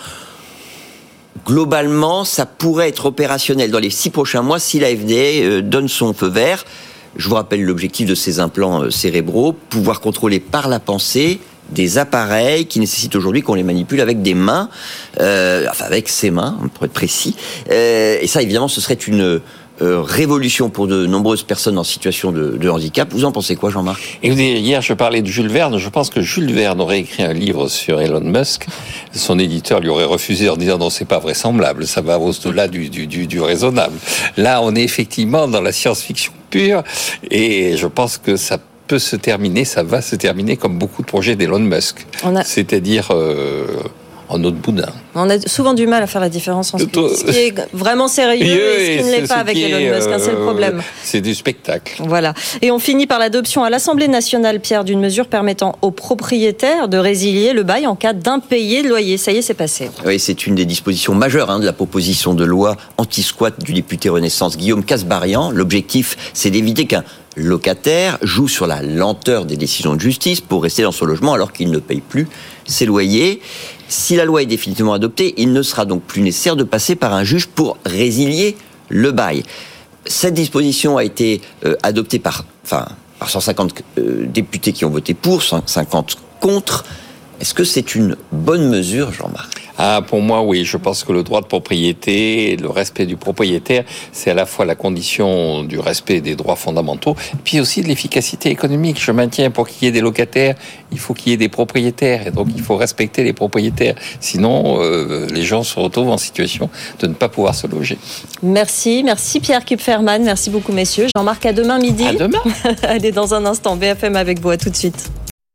Globalement, ça pourrait être opérationnel dans les six prochains mois si l'A F D A donne son feu vert. Je vous rappelle l'objectif de ces implants cérébraux, pouvoir contrôler par la pensée des appareils qui nécessitent aujourd'hui qu'on les manipule avec des mains, euh, enfin avec ses mains, pour être précis. Euh, et ça, évidemment, ce serait une euh, révolution pour de nombreuses personnes en situation de, de handicap. Vous en pensez quoi, Jean-Marc ? Et vous dites, hier, je parlais de Jules Verne. Je pense que Jules Verne aurait écrit un livre sur Elon Musk. Son éditeur lui aurait refusé en disant non, c'est pas vraisemblable. Ça va au-delà du, du, du, du raisonnable. Là, on est effectivement dans la science-fiction pure, et je pense que ça peut se terminer, ça va se terminer comme beaucoup de projets d'Elon Musk. A... C'est-à-dire euh, en autre boudin. On a souvent du mal à faire la différence entre ce qui est vraiment sérieux et ce qui ne l'est pas avec Elon Musk. Hein, c'est le problème. C'est du spectacle. Voilà. Et on finit par l'adoption à l'Assemblée nationale, Pierre, d'une mesure permettant aux propriétaires de résilier le bail en cas d'impayé de loyer. Ça y est, c'est passé. Oui, c'est une des dispositions majeures hein, de la proposition de loi anti-squat du député Renaissance Guillaume Kasbarian. L'objectif, c'est d'éviter qu'un locataire joue sur la lenteur des décisions de justice pour rester dans son logement alors qu'il ne paye plus ses loyers. Si la loi est définitivement adoptée, il ne sera donc plus nécessaire de passer par un juge pour résilier le bail. Cette disposition a été euh, adoptée par, enfin, par cent cinquante euh, députés qui ont voté pour, cent cinquante contre. Est-ce que c'est une bonne mesure, Jean-Marc ? Ah, pour moi, oui. Je pense que le droit de propriété et le respect du propriétaire, c'est à la fois la condition du respect des droits fondamentaux, puis aussi de l'efficacité économique. Je maintiens, pour qu'il y ait des locataires, il faut qu'il y ait des propriétaires. Et donc, il faut respecter les propriétaires. Sinon, euh, les gens se retrouvent en situation de ne pas pouvoir se loger. Merci. Merci Pierre Kupferman. Merci beaucoup, messieurs. Jean-Marc, à demain midi. À demain. Allez, dans un instant, B F M avec vous. À tout de suite.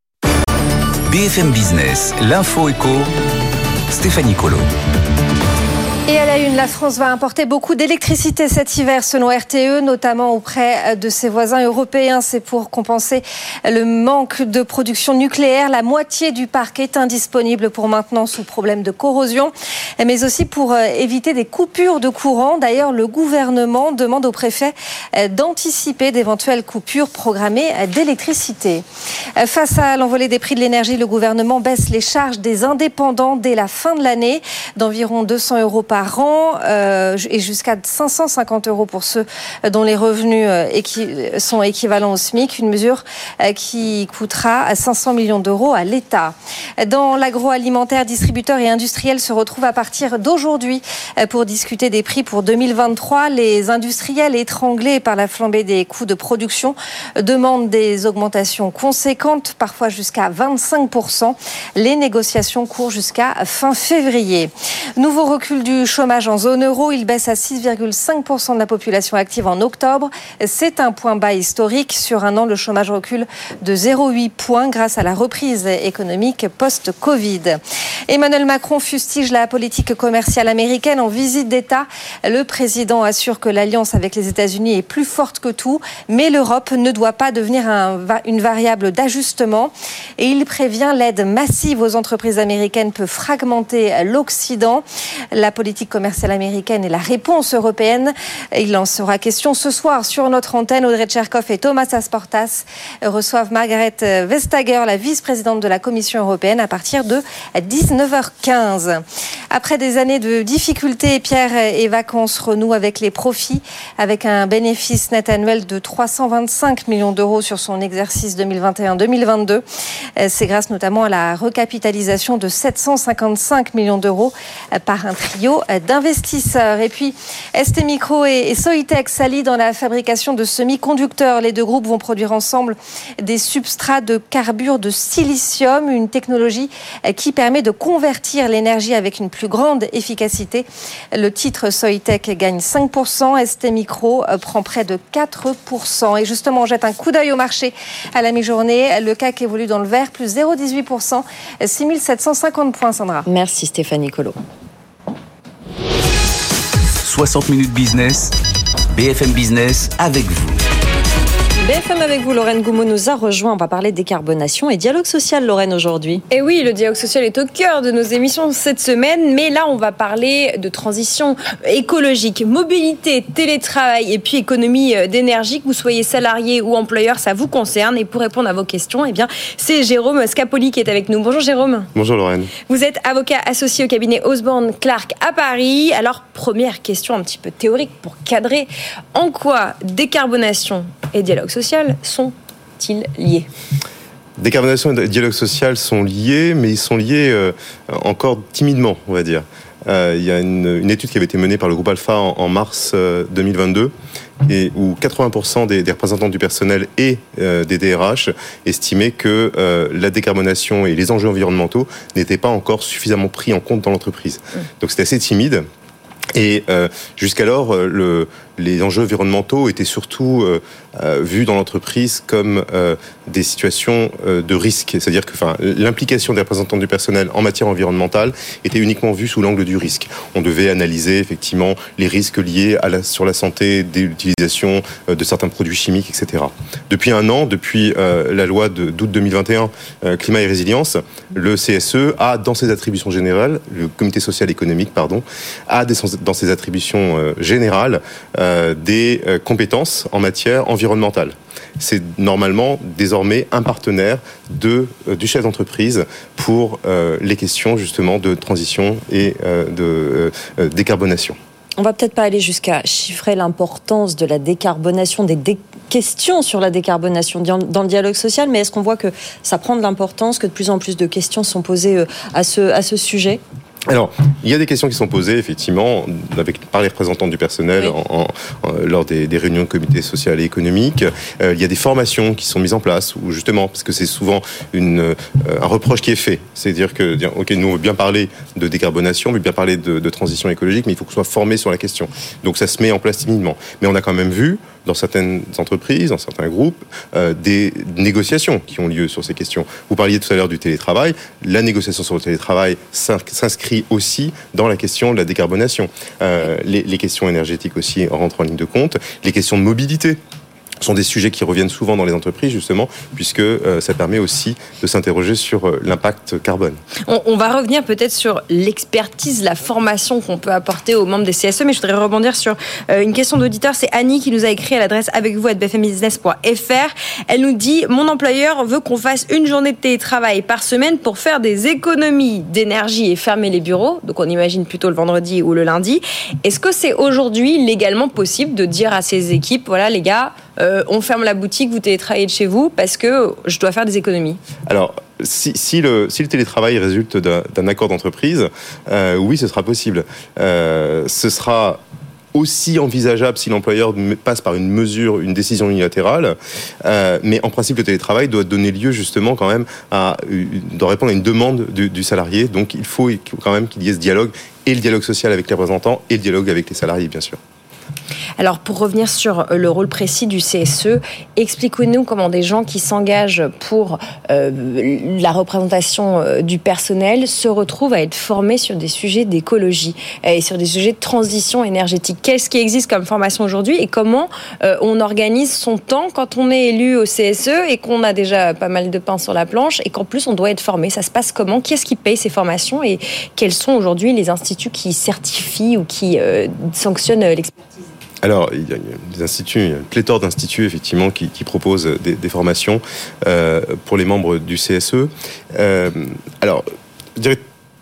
B F M Business, l'info éco, Stéphanie Colo. Et à la une, la France va importer beaucoup d'électricité cet hiver selon R T E, notamment auprès de ses voisins européens. C'est pour compenser le manque de production nucléaire. La moitié du parc est indisponible pour maintenance ou problème de corrosion, mais aussi pour éviter des coupures de courant. D'ailleurs, le gouvernement demande au préfet d'anticiper d'éventuelles coupures programmées d'électricité. Face à l'envolée des prix de l'énergie, le gouvernement baisse les charges des indépendants dès la fin de l'année d'environ deux cents euros par par an euh, et jusqu'à cinq cent cinquante euros pour ceux dont les revenus euh, équi- sont équivalents au SMIC, une mesure euh, qui coûtera cinq cents millions d'euros à l'État. Dans l'agroalimentaire, distributeurs et industriels se retrouvent à partir d'aujourd'hui euh, pour discuter des prix pour deux mille vingt-trois. Les industriels étranglés par la flambée des coûts de production demandent des augmentations conséquentes, parfois jusqu'à vingt-cinq pour cent. Les négociations courent jusqu'à fin février. Nouveau recul du chômage en zone euro, il baisse à six virgule cinq pour cent de la population active en octobre. C'est un point bas historique. Sur un an, le chômage recule de zéro virgule huit points grâce à la reprise économique post-Covid. Emmanuel Macron fustige la politique commerciale américaine en visite d'État. Le président assure que l'alliance avec les États-Unis est plus forte que tout, mais l'Europe ne doit pas devenir un, une variable d'ajustement. Et il prévient, l'aide massive aux entreprises américaines peut fragmenter l'Occident. La politique commerciale américaine et la réponse européenne, il en sera question ce soir sur notre antenne. Audrey Tcherkov et Thomas Asportas reçoivent Margaret Vestager, la vice-présidente de la Commission européenne, à partir de dix-neuf heures quinze. Après des années de difficultés, Pierre et Vacances renouent avec les profits, avec un bénéfice net annuel de trois cent vingt-cinq millions d'euros sur son exercice deux mille vingt et un deux mille vingt-deux. C'est grâce notamment à la recapitalisation de sept cent cinquante-cinq millions d'euros par un trio d'investisseurs. Et puis, S T Micro et Soitec s'allient dans la fabrication de semi-conducteurs. Les deux groupes vont produire ensemble des substrats de carbure de silicium, une technologie qui permet de convertir l'énergie avec une plus grande efficacité. Le titre Soitec gagne cinq pour cent, S T Micro prend près de quatre pour cent. Et justement, on jette un coup d'œil au marché à la mi-journée. Le C A C évolue dans le vert, plus zéro virgule dix-huit pour cent, six mille sept cent cinquante points, Sandra. Merci Stéphanie Colo. soixante minutes business, B F M Business avec vous. B F M avec vous, Lorraine Goumeau nous a rejoint. On va parler décarbonation et dialogue social, Lorraine, aujourd'hui. Et oui, le dialogue social est au cœur de nos émissions cette semaine. Mais là, on va parler de transition écologique, mobilité, télétravail et puis économie d'énergie. Que vous soyez salarié ou employeur, ça vous concerne. Et pour répondre à vos questions, eh bien, c'est Jérôme Scapoli qui est avec nous. Bonjour Jérôme. Bonjour Lorraine. Vous êtes avocat associé au cabinet Osborne Clark à Paris. Alors, première question un petit peu théorique pour cadrer. En quoi décarbonation et dialogue social sont-ils liés ? Décarbonation et dialogue social sont liés, mais ils sont liés euh, encore timidement, on va dire. Euh, il y a une, une étude qui avait été menée par le groupe Alpha en, en mars euh, deux mille vingt-deux, et où quatre-vingts pour cent des, des représentants du personnel et euh, des D R H estimaient que euh, la décarbonation et les enjeux environnementaux n'étaient pas encore suffisamment pris en compte dans l'entreprise. Mmh. Donc c'était assez timide. Et euh, jusqu'alors, euh, le, les enjeux environnementaux étaient surtout euh, euh, vus dans l'entreprise comme euh, des situations euh, de risque. C'est-à-dire que enfin, l'implication des représentants du personnel en matière environnementale était uniquement vue sous l'angle du risque. On devait analyser effectivement les risques liés à la, sur la santé, de l'utilisation euh, de certains produits chimiques, et cetera. Depuis un an, depuis euh, la loi de, d'août deux mille vingt et un, euh, Climat et Résilience, le C S E a, dans ses attributions générales, le Comité social économique, pardon, a des, dans ses attributions euh, générales euh, des euh, compétences en matière environnementale. C'est normalement désormais un partenaire de, euh, du chef d'entreprise pour euh, les questions justement de transition et euh, de euh, décarbonation. On va peut-être pas aller jusqu'à chiffrer l'importance de la décarbonation, des dé- questions sur la décarbonation dans le dialogue social, mais est-ce qu'on voit que ça prend de l'importance, que de plus en plus de questions sont posées à ce, à ce sujet ? Alors, il y a des questions qui sont posées, effectivement, avec, par les représentants du personnel oui. en, en, lors des, des réunions de comité social et économique. Euh, il y a des formations qui sont mises en place, où justement, parce que c'est souvent une, euh, un reproche qui est fait. C'est-à-dire que, dire, ok, nous on veut bien parler de décarbonation, on veut bien parler de, de transition écologique, mais il faut qu'on soit formé sur la question. Donc ça se met en place timidement. Mais on a quand même vu, dans certaines entreprises, dans certains groupes, euh, des négociations qui ont lieu sur ces questions. Vous parliez tout à l'heure du télétravail. La négociation sur le télétravail s'inscrit aussi dans la question de la décarbonation. Euh, les, les questions énergétiques aussi rentrent en ligne de compte. Les questions de mobilité sont des sujets qui reviennent souvent dans les entreprises, justement, puisque euh, ça permet aussi de s'interroger sur euh, l'impact carbone. On, on va revenir peut-être sur l'expertise, la formation qu'on peut apporter aux membres des C S E, mais je voudrais rebondir sur euh, une question d'auditeur. C'est Annie qui nous a écrit à l'adresse avec vous arobase b f m business point f r. Elle nous dit « Mon employeur veut qu'on fasse une journée de télétravail par semaine pour faire des économies d'énergie et fermer les bureaux. » Donc on imagine plutôt le vendredi ou le lundi. Est-ce que c'est aujourd'hui légalement possible de dire à ces équipes « Voilà les gars, Euh, on ferme la boutique, vous télétravaillez de chez vous parce que je dois faire des économies ». Alors, si, si, le, si le télétravail résulte d'un, d'un accord d'entreprise, euh, oui, ce sera possible. Euh, ce sera aussi envisageable si l'employeur passe par une mesure, une décision unilatérale. Euh, mais en principe, le télétravail doit donner lieu justement quand même à, doit répondre à une demande du, du salarié. Donc il faut quand même qu'il y ait ce dialogue, et le dialogue social avec les représentants et le dialogue avec les salariés, bien sûr. Alors, pour revenir sur le rôle précis du C S E, expliquez-nous comment des gens qui s'engagent pour euh, la représentation euh, du personnel se retrouvent à être formés sur des sujets d'écologie et sur des sujets de transition énergétique. Qu'est-ce qui existe comme formation aujourd'hui et comment euh, on organise son temps quand on est élu au C S E et qu'on a déjà pas mal de pain sur la planche et qu'en plus on doit être formé? Ça se passe comment? Qui est-ce qui paye ces formations et quels sont aujourd'hui les instituts qui certifient ou qui euh, sanctionnent l'expertise? Alors, il y a des instituts, il y a une pléthore d'instituts effectivement qui, qui proposent des, des formations euh, pour les membres du C S E. Euh, alors, je dirais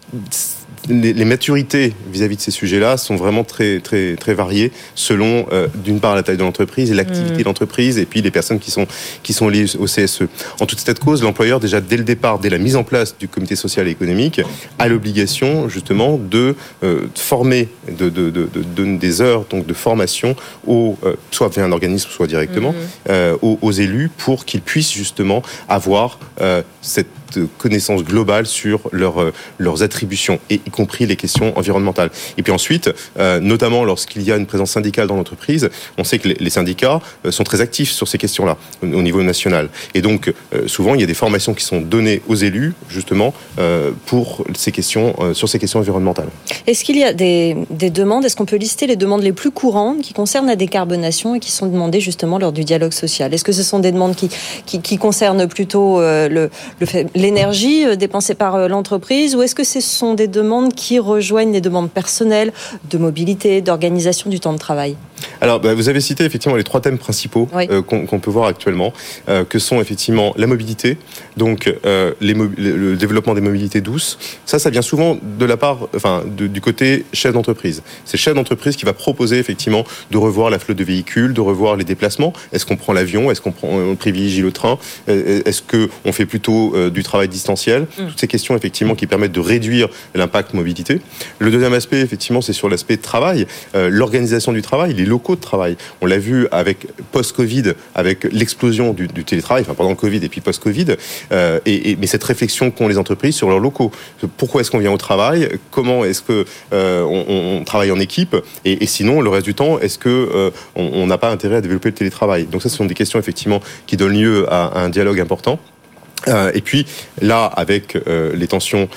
les, les maturités vis-à-vis de ces sujets-là sont vraiment très très très variées selon euh, d'une part la taille de l'entreprise et l'activité mmh. de l'entreprise et puis les personnes qui sont qui sont liées au C S E. En toute cette cause, l'employeur déjà dès le départ, dès la mise en place du comité social et économique, a l'obligation justement de euh, former, de, de, de, de donner des heures donc de formation aux euh, soit via un organisme, soit directement mmh. euh, aux, aux élus pour qu'ils puissent justement avoir euh, cette connaissance globale sur leur, euh, leurs attributions, et y compris les questions environnementales. Et puis ensuite, euh, notamment lorsqu'il y a une présence syndicale dans l'entreprise, on sait que les, les syndicats euh, sont très actifs sur ces questions-là, au, au niveau national. Et donc, euh, souvent, il y a des formations qui sont données aux élus, justement, euh, pour ces questions, euh, sur ces questions environnementales. Est-ce qu'il y a des, des demandes, est-ce qu'on peut lister les demandes les plus courantes qui concernent la décarbonation et qui sont demandées justement lors du dialogue social? Est-ce que ce sont des demandes qui, qui, qui concernent plutôt euh, le, le fait, l'énergie dépensée par l'entreprise, ou est-ce que ce sont des demandes qui rejoignent les demandes personnelles de mobilité, d'organisation du temps de travail? Alors, bah, vous avez cité effectivement les trois thèmes principaux oui. euh, qu'on, qu'on peut voir actuellement, euh, que sont effectivement la mobilité, donc euh, les mo- le développement des mobilités douces. Ça, ça vient souvent de la part, enfin, de, du côté chef d'entreprise. C'est le chef d'entreprise qui va proposer effectivement de revoir la flotte de véhicules, de revoir les déplacements. Est-ce qu'on prend l'avion? Est-ce qu'on prend, on privilégie le train? Est-ce que on fait plutôt euh, du travail distanciel? mmh. Toutes ces questions effectivement qui permettent de réduire l'impact mobilité. Le deuxième aspect effectivement, c'est sur l'aspect travail, euh, l'organisation du travail, les locaux de travail. On l'a vu avec post-Covid, avec l'explosion du, du télétravail, enfin pendant le Covid et puis post-Covid, euh, et, et, mais cette réflexion qu'ont les entreprises sur leurs locaux. Pourquoi est-ce qu'on vient au travail? Comment est-ce que euh, on, on travaille en équipe? Et, et sinon, le reste du temps, est-ce que euh, on n'a pas intérêt à développer le télétravail? Donc ça, ce sont des questions effectivement qui donnent lieu à, à un dialogue important. Euh, et puis là, avec euh, les tensions,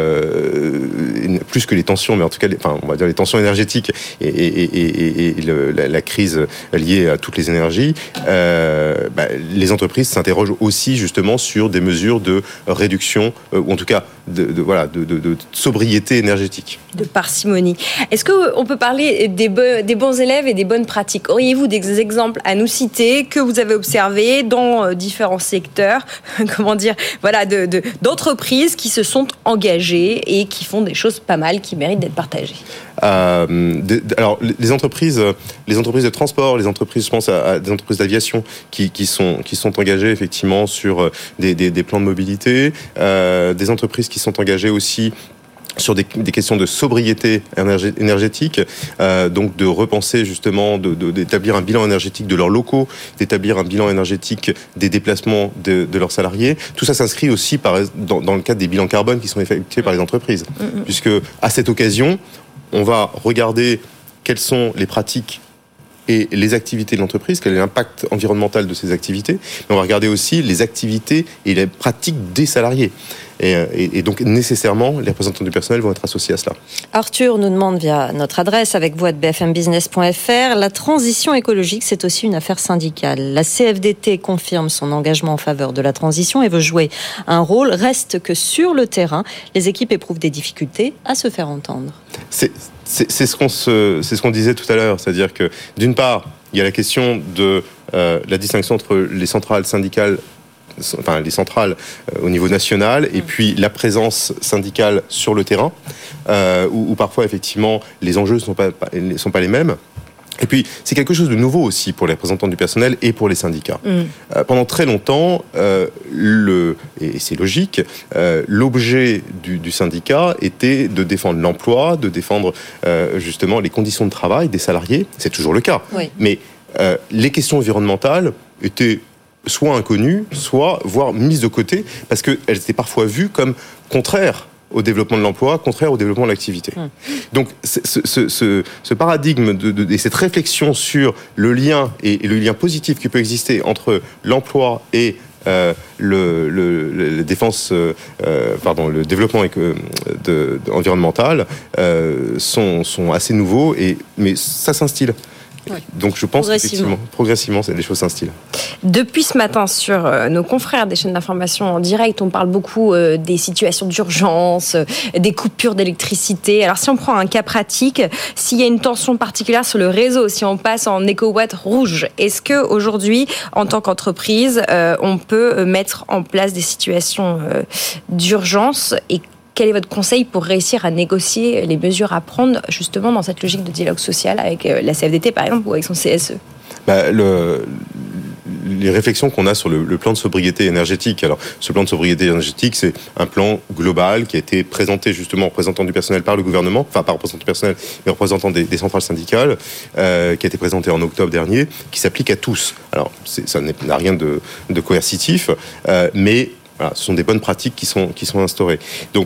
euh, plus que les tensions, mais en tout cas, les, enfin, on va dire les tensions énergétiques et, et, et, et, et le, la, la crise liée à toutes les énergies, euh, bah, les entreprises s'interrogent aussi justement sur des mesures de réduction, euh, ou en tout cas de, de voilà, de, de, de sobriété énergétique. De parcimonie. Est-ce qu'on peut parler des, be- des bons élèves et des bonnes pratiques? Auriez-vous des exemples à nous citer que vous avez observés dans euh, différents secteurs? Comment dire, voilà, de, de, d'entreprises qui se sont engagées et qui font des choses pas mal, qui méritent d'être partagées. Euh, de, de, alors, les entreprises, les entreprises de transport, les entreprises, je pense à, à des entreprises d'aviation qui, qui sont qui sont engagées effectivement sur des, des, des plans de mobilité, euh, des entreprises qui sont engagées aussi sur des, des questions de sobriété énergétique, euh, donc de repenser justement, de, de, d'établir un bilan énergétique de leurs locaux, d'établir un bilan énergétique des déplacements de, de leurs salariés. Tout ça s'inscrit aussi par, dans, dans le cadre des bilans carbone qui sont effectués par les entreprises, mmh. puisque à cette occasion, on va regarder quelles sont les pratiques et les activités de l'entreprise, quel est l'impact environnemental de ces activités, mais on va regarder aussi les activités et les pratiques des salariés. Et, et, et donc, nécessairement, les représentants du personnel vont être associés à cela. Arthur nous demande via notre adresse avec vous à b f m business point f r, la transition écologique, c'est aussi une affaire syndicale. La C F D T confirme son engagement en faveur de la transition et veut jouer un rôle. Reste que sur le terrain, les équipes éprouvent des difficultés à se faire entendre. C'est, c'est, c'est, ce, qu'on se, c'est ce qu'on disait tout à l'heure, c'est-à-dire que, d'une part, il y a la question de euh, la distinction entre les centrales syndicales, enfin les centrales euh, au niveau national, et puis la présence syndicale sur le terrain, euh, où, où parfois effectivement les enjeux ne sont pas, pas, sont pas les mêmes. Et puis, c'est quelque chose de nouveau aussi pour les représentants du personnel et pour les syndicats. Mmh. Euh, pendant très longtemps, euh, le, et c'est logique, euh, l'objet du, du syndicat était de défendre l'emploi, de défendre euh, justement les conditions de travail des salariés. C'est toujours le cas. Oui. Mais euh, les questions environnementales étaient soit inconnues, soit voire mises de côté, parce qu'elles étaient parfois vues comme contraires au développement de l'emploi, contraire au développement de l'activité. Mmh. Donc, ce, ce, ce, ce paradigme de, de, et cette réflexion sur le lien et, et le lien positif qui peut exister entre l'emploi et euh, le, le, le, la défense, euh, pardon, le développement de, de, environnemental euh, sont, sont assez nouveaux, et, mais ça s'instille. Oui. Donc je pense qu'effectivement, progressivement, les choses s'instillent. Depuis ce matin, sur euh, nos confrères des chaînes d'information en direct, on parle beaucoup euh, des situations d'urgence, euh, des coupures d'électricité. Alors si on prend un cas pratique, s'il y a une tension particulière sur le réseau, si on passe en écowatt rouge, est-ce qu'aujourd'hui, en tant qu'entreprise, euh, on peut mettre en place des situations euh, d'urgence, et quel est votre conseil pour réussir à négocier les mesures à prendre justement dans cette logique de dialogue social avec la C F D T par exemple ou avec son C S E? bah, le, Les réflexions qu'on a sur le, le plan de sobriété énergétique. Alors, ce plan de sobriété énergétique, c'est un plan global qui a été présenté justement aux représentants du personnel par le gouvernement, enfin pas représentants du personnel, mais représentants des, des centrales syndicales, euh, qui a été présenté en octobre dernier, qui s'applique à tous. Alors, c'est, ça n'a rien de, de coercitif, euh, mais voilà, ce sont des bonnes pratiques qui sont, qui sont instaurées. Donc,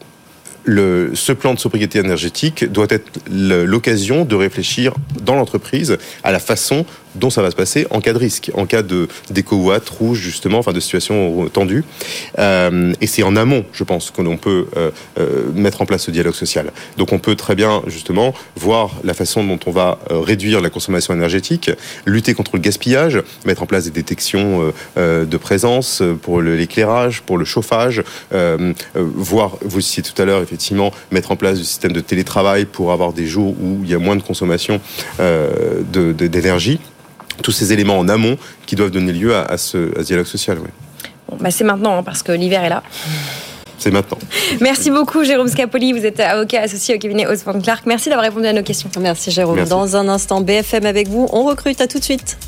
le, ce plan de sobriété énergétique doit être l'occasion de réfléchir dans l'entreprise à la façon dont ça va se passer en cas de risque, en cas de d'éco-watt rouge justement, enfin de situation tendue. Euh, et c'est en amont, je pense, que l'on peut euh, euh, mettre en place ce dialogue social. Donc on peut très bien justement voir la façon dont on va euh, réduire la consommation énergétique, lutter contre le gaspillage, mettre en place des détections euh, euh, de présence pour le, l'éclairage, pour le chauffage, euh, euh, voir, vous le citiez tout à l'heure, effectivement, mettre en place du système de télétravail pour avoir des jours où il y a moins de consommation euh, de, de, d'énergie. Tous ces éléments en amont qui doivent donner lieu à, à, ce, à ce dialogue social. Ouais. Bon, bah c'est maintenant, hein, parce que l'hiver est là. C'est maintenant. Merci beaucoup, Jérôme Scapoli. Vous êtes avocat associé au cabinet Osborne Clark. Merci d'avoir répondu à nos questions. Merci, Jérôme. Merci. Dans un instant, B F M avec vous. On recrute. À tout de suite.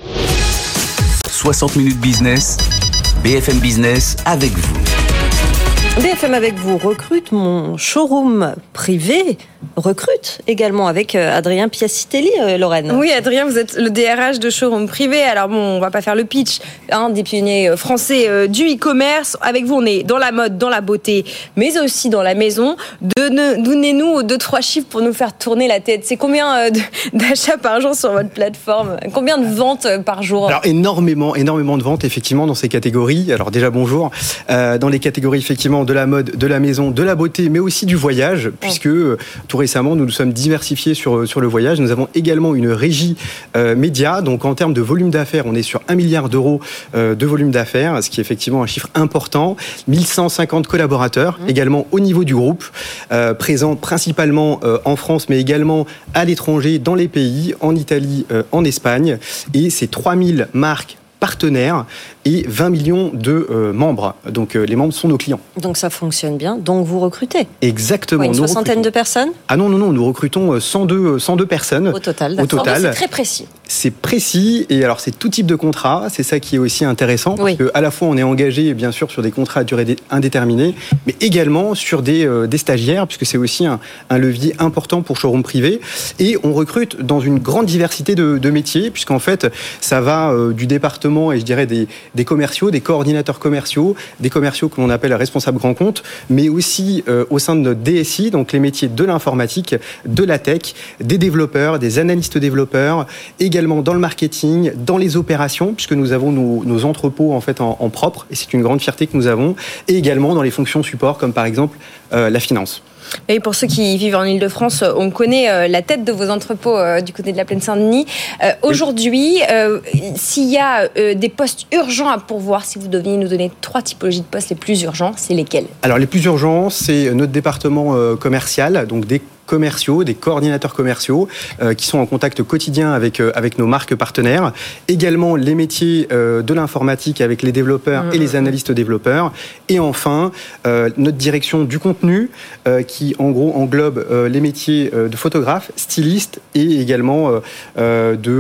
soixante minutes business. B F M Business avec vous. B F M avec vous recrute. Mon showroom privé recrute également avec Adrien Piacitelli, Lorraine. Oui, Adrien, vous êtes le D R H de showroom privé. Alors bon, on va pas faire le pitch, hein, des pionniers français du e-commerce. Avec vous, on est dans la mode, dans la beauté, mais aussi dans la maison. Donnez-nous deux, trois chiffres pour nous faire tourner la tête. C'est combien d'achats par jour sur votre plateforme? Combien de ventes par jour? Alors énormément, énormément de ventes effectivement dans ces catégories. Alors déjà bonjour. Euh, dans les catégories effectivement de la mode, de la maison, de la beauté, mais aussi du voyage, puisque euh, tout récemment, nous nous sommes diversifiés sur, sur le voyage. Nous avons également une régie euh, média. Donc, en termes de volume d'affaires, on est sur un milliard d'euros euh, de volume d'affaires, ce qui est effectivement un chiffre important. mille cent cinquante collaborateurs, mmh. également au niveau du groupe, euh, présents principalement euh, en France, mais également à l'étranger, dans les pays, en Italie, euh, en Espagne. Et c'est trois mille marques partenaires et vingt millions de euh, membres. Donc euh, les membres sont nos clients. Donc ça fonctionne bien. Donc vous recrutez. Exactement. Ouais, une nous soixantaine recrutons. de personnes. Ah non non non, nous recrutons cent deux, cent deux personnes au total. Au total. C'est très précis. C'est précis et alors c'est tout type de contrat. C'est ça qui est aussi intéressant parce oui. que à la fois on est engagé bien sûr sur des contrats à durée indéterminée, mais également sur des euh, des stagiaires puisque c'est aussi un, un levier important pour showroom privé et on recrute dans une grande diversité de, de métiers puisqu'en fait ça va euh, du département et je dirais des, des commerciaux, des coordinateurs commerciaux, des commerciaux que l'on appelle responsables grands comptes, mais aussi euh, au sein de notre D S I, donc les métiers de l'informatique, de la tech, des développeurs, des analystes développeurs, également dans le marketing, dans les opérations, puisque nous avons nos, nos entrepôts en fait en, en propre, et c'est une grande fierté que nous avons, et également dans les fonctions support, comme par exemple euh, la finance. Et pour ceux qui vivent en Ile-de-France, on connaît euh, la tête de vos entrepôts euh, du côté de la Plaine Saint-Denis. Euh, aujourd'hui, euh, s'il y a euh, des postes urgents à pourvoir, si vous deviez nous donner trois typologies de postes les plus urgents, c'est lesquels? Alors les plus urgents, c'est notre département euh, commercial, donc des commerciaux, des coordinateurs commerciaux euh, qui sont en contact quotidien avec, euh, avec nos marques partenaires. Également les métiers euh, de l'informatique avec les développeurs mmh. et les analystes développeurs. Et enfin, euh, notre direction du contenu euh, qui en gros englobe euh, les métiers euh, de photographe, styliste et également euh, euh, de,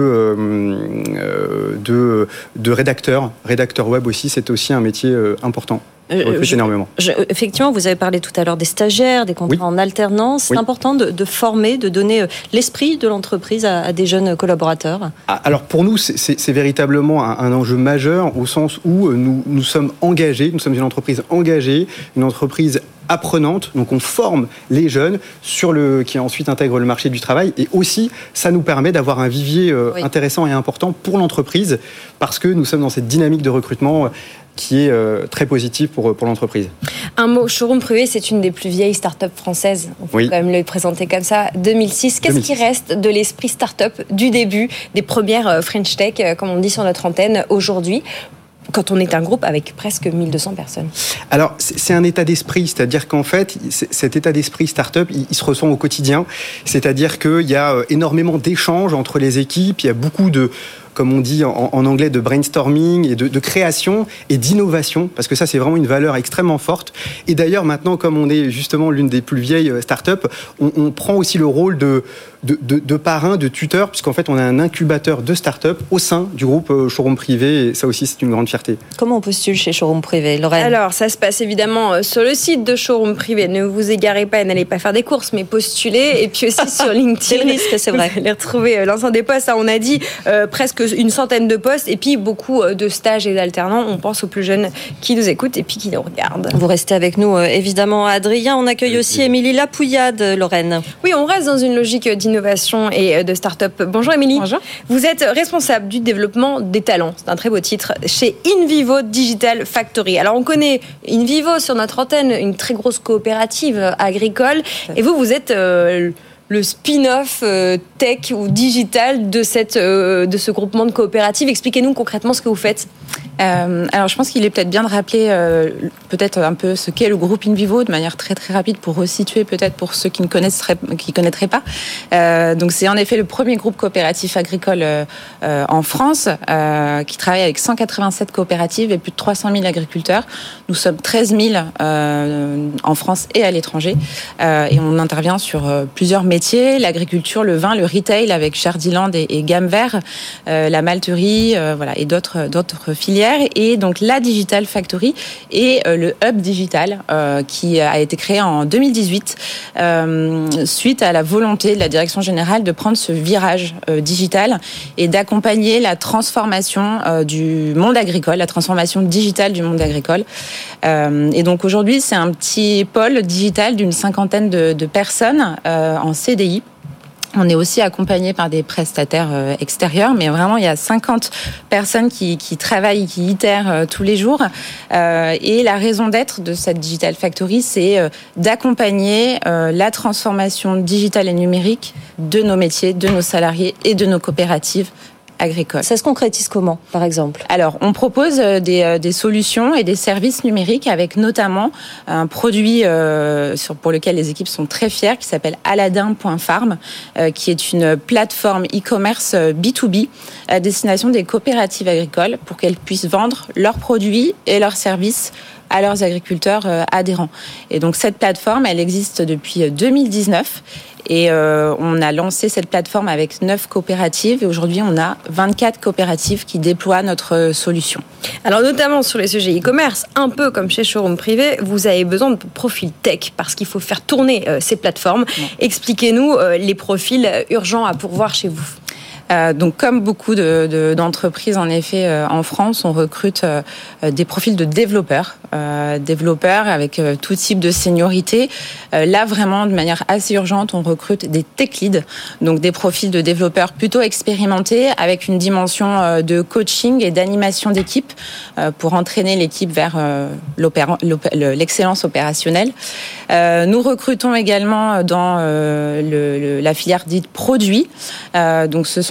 euh, de, de rédacteur. Rédacteur web aussi, c'est aussi un métier euh, important. Euh, je, énormément. Je, effectivement, vous avez parlé tout à l'heure des stagiaires, des contrats oui. en alternance. C'est oui. important de, de former, de donner l'esprit de l'entreprise à, à des jeunes collaborateurs. Alors pour nous, c'est, c'est, c'est véritablement un, un enjeu majeur au sens où nous, nous sommes engagés, nous sommes une entreprise engagée, une entreprise apprenante, donc on forme les jeunes sur le, qui ensuite intègrent le marché du travail, et aussi ça nous permet d'avoir un vivier euh, oui. intéressant et important pour l'entreprise parce que nous sommes dans cette dynamique de recrutement euh, qui est euh, très positive pour, pour l'entreprise. Un mot, Showroom Privé, c'est une des plus vieilles start-up françaises. On peut oui. quand même le présenter comme ça. deux mille six, qu'est-ce deux mille six. Qui reste de l'esprit start-up du début, des premières French Tech, comme on dit sur notre antenne aujourd'hui, quand on est un groupe avec presque mille deux cents personnes? Alors, c'est un état d'esprit, c'est-à-dire qu'en fait, cet état d'esprit start-up, il, il se ressent au quotidien. C'est-à-dire qu'il y a énormément d'échanges entre les équipes, il y a beaucoup de, comme on dit en, en anglais, de brainstorming et de, de création et d'innovation, parce que ça, c'est vraiment une valeur extrêmement forte. Et d'ailleurs, maintenant, comme on est justement l'une des plus vieilles start-up, on, on prend aussi le rôle de, de, de, de parrain, de tuteur, puisqu'en fait, on a un incubateur de start-up au sein du groupe Showroom Privé, et ça aussi, c'est une grande fierté. Comment on postule chez Showroom Privé, Lorraine? Alors, ça se passe évidemment sur le site de Showroom Privé. Ne vous égarez pas et n'allez pas faire des courses, mais postulez. Et puis aussi sur LinkedIn. C'est le risque, c'est vrai. Vous allez retrouver l'ensemble des postes. On a dit euh, presque une centaine de postes et puis beaucoup de stages et d'alternants. On pense aux plus jeunes qui nous écoutent et puis qui nous regardent. Vous restez avec nous, évidemment, Adrien. On accueille aussi Émilie Lapouillade, Lorraine. Oui, on reste dans une logique d'innovation et de start-up. Bonjour Émilie. Bonjour. Vous êtes responsable du développement des talents. C'est un très beau titre. Chez InVivo Digital Factory. Alors, on connaît InVivo sur notre antenne, une très grosse coopérative agricole. Et vous, vous êtes euh, le spin-off euh, tech ou digital de, cette, euh, de ce groupement de coopératives. Expliquez-nous concrètement ce que vous faites. Euh, alors, je pense qu'il est peut-être bien de rappeler euh, peut-être un peu ce qu'est le groupe InVivo de manière très très rapide pour resituer peut-être pour ceux qui ne connaîtraient, qui connaîtraient pas. Euh, donc, c'est en effet le premier groupe coopératif agricole euh, euh, en France euh, qui travaille avec cent quatre-vingt-sept coopératives et plus de trois cent mille agriculteurs. Nous sommes treize mille euh, en France et à l'étranger euh, et on intervient sur euh, plusieurs métiers, l'agriculture, le vin, le retail avec Jardiland et, et Gamme Vert, euh, la malterie, euh, voilà, et d'autres d'autres filières. Et donc la Digital Factory et euh, le Hub Digital euh, qui a été créé en deux mille dix-huit euh, suite à la volonté de la direction générale de prendre ce virage euh, digital et d'accompagner la transformation euh, du monde agricole, la transformation digitale du monde agricole. Euh, et donc aujourd'hui, c'est un petit pôle digital d'une cinquantaine de, de personnes euh, en C D I. On est aussi accompagné par des prestataires euh, extérieurs, mais vraiment il y a cinquante personnes qui, qui travaillent, qui itèrent euh, tous les jours. Euh, et la raison d'être de cette Digital Factory, c'est euh, d'accompagner euh, la transformation digitale et numérique de nos métiers, de nos salariés et de nos coopératives agricole. Ça se concrétise comment, par exemple? Alors, on propose des, des solutions et des services numériques avec notamment un produit euh, sur, pour lequel les équipes sont très fières qui s'appelle Aladdin point farm, euh, qui est une plateforme e-commerce B deux B à destination des coopératives agricoles pour qu'elles puissent vendre leurs produits et leurs services à leurs agriculteurs euh, adhérents. Et donc, cette plateforme, elle existe depuis deux mille dix-neuf. Et euh, on a lancé cette plateforme avec neuf coopératives et aujourd'hui on a vingt-quatre coopératives qui déploient notre solution. Alors notamment sur les sujets e-commerce, un peu comme chez Showroom Privé, vous avez besoin de profils tech parce qu'il faut faire tourner euh, ces plateformes. Ouais. Expliquez-nous euh, les profils urgents à pourvoir chez vous. Euh, donc, comme beaucoup de, de, d'entreprises, en effet, euh, en France, on recrute euh, des profils de développeurs, euh, développeurs avec euh, tout type de seniorité. Euh, là, vraiment, de manière assez urgente, on recrute des tech leads, donc des profils de développeurs plutôt expérimentés, avec une dimension euh, de coaching et d'animation d'équipe euh, pour entraîner l'équipe vers euh, l'opéra, l'excellence opérationnelle. Euh, nous recrutons également dans euh, le, le, la filière dite produit. Euh, donc, ce sont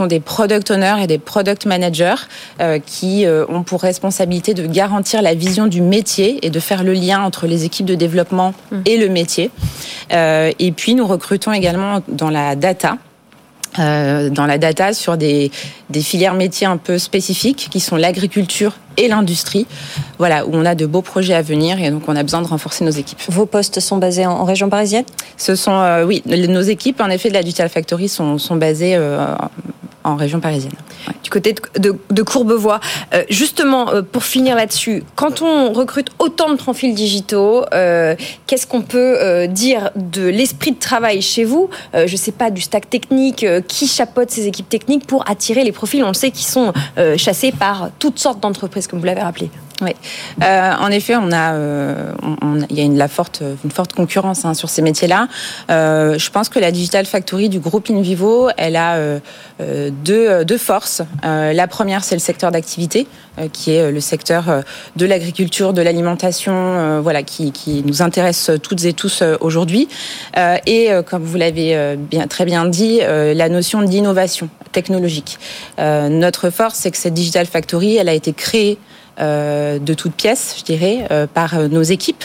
sont des product owners et des product managers euh, qui euh, ont pour responsabilité de garantir la vision du métier et de faire le lien entre les équipes de développement mmh. et le métier. Euh, et puis, nous recrutons également dans la data. Euh, dans la data sur des, des filières métiers un peu spécifiques qui sont l'agriculture et l'industrie, voilà, où on a de beaux projets à venir et donc on a besoin de renforcer nos équipes. Vos postes sont basés en, en région parisienne ? Ce sont, euh, oui, nos équipes en effet de la Digital Factory sont, sont basées euh, en région parisienne. Ouais. Du côté de, de, de Courbevoie, euh, justement, euh, pour finir là-dessus, quand on recrute autant de profils digitaux, euh, qu'est-ce qu'on peut euh, dire de l'esprit de travail chez vous ? euh, Je ne sais pas, du stack technique, euh, qui chapeaute ces équipes techniques pour attirer les profils ? On le sait, qui sont euh, chassés par toutes sortes d'entreprises, comme vous l'avez rappelé. Oui, euh, en effet, on a, euh, on, on, il y a une, la forte, une forte concurrence hein, sur ces métiers-là. Euh, je pense que la Digital Factory du groupe InVivo, elle a euh, deux, deux forces. Euh, la première, c'est le secteur d'activité, euh, qui est le secteur euh, de l'agriculture, de l'alimentation, euh, voilà, qui, qui nous intéresse toutes et tous euh, aujourd'hui. Euh, et euh, comme vous l'avez euh, bien, très bien dit, euh, la notion d'innovation technologique. Euh, notre force, c'est que cette Digital Factory, elle a été créée Euh, de toutes pièces, je dirais, euh, par euh, nos équipes.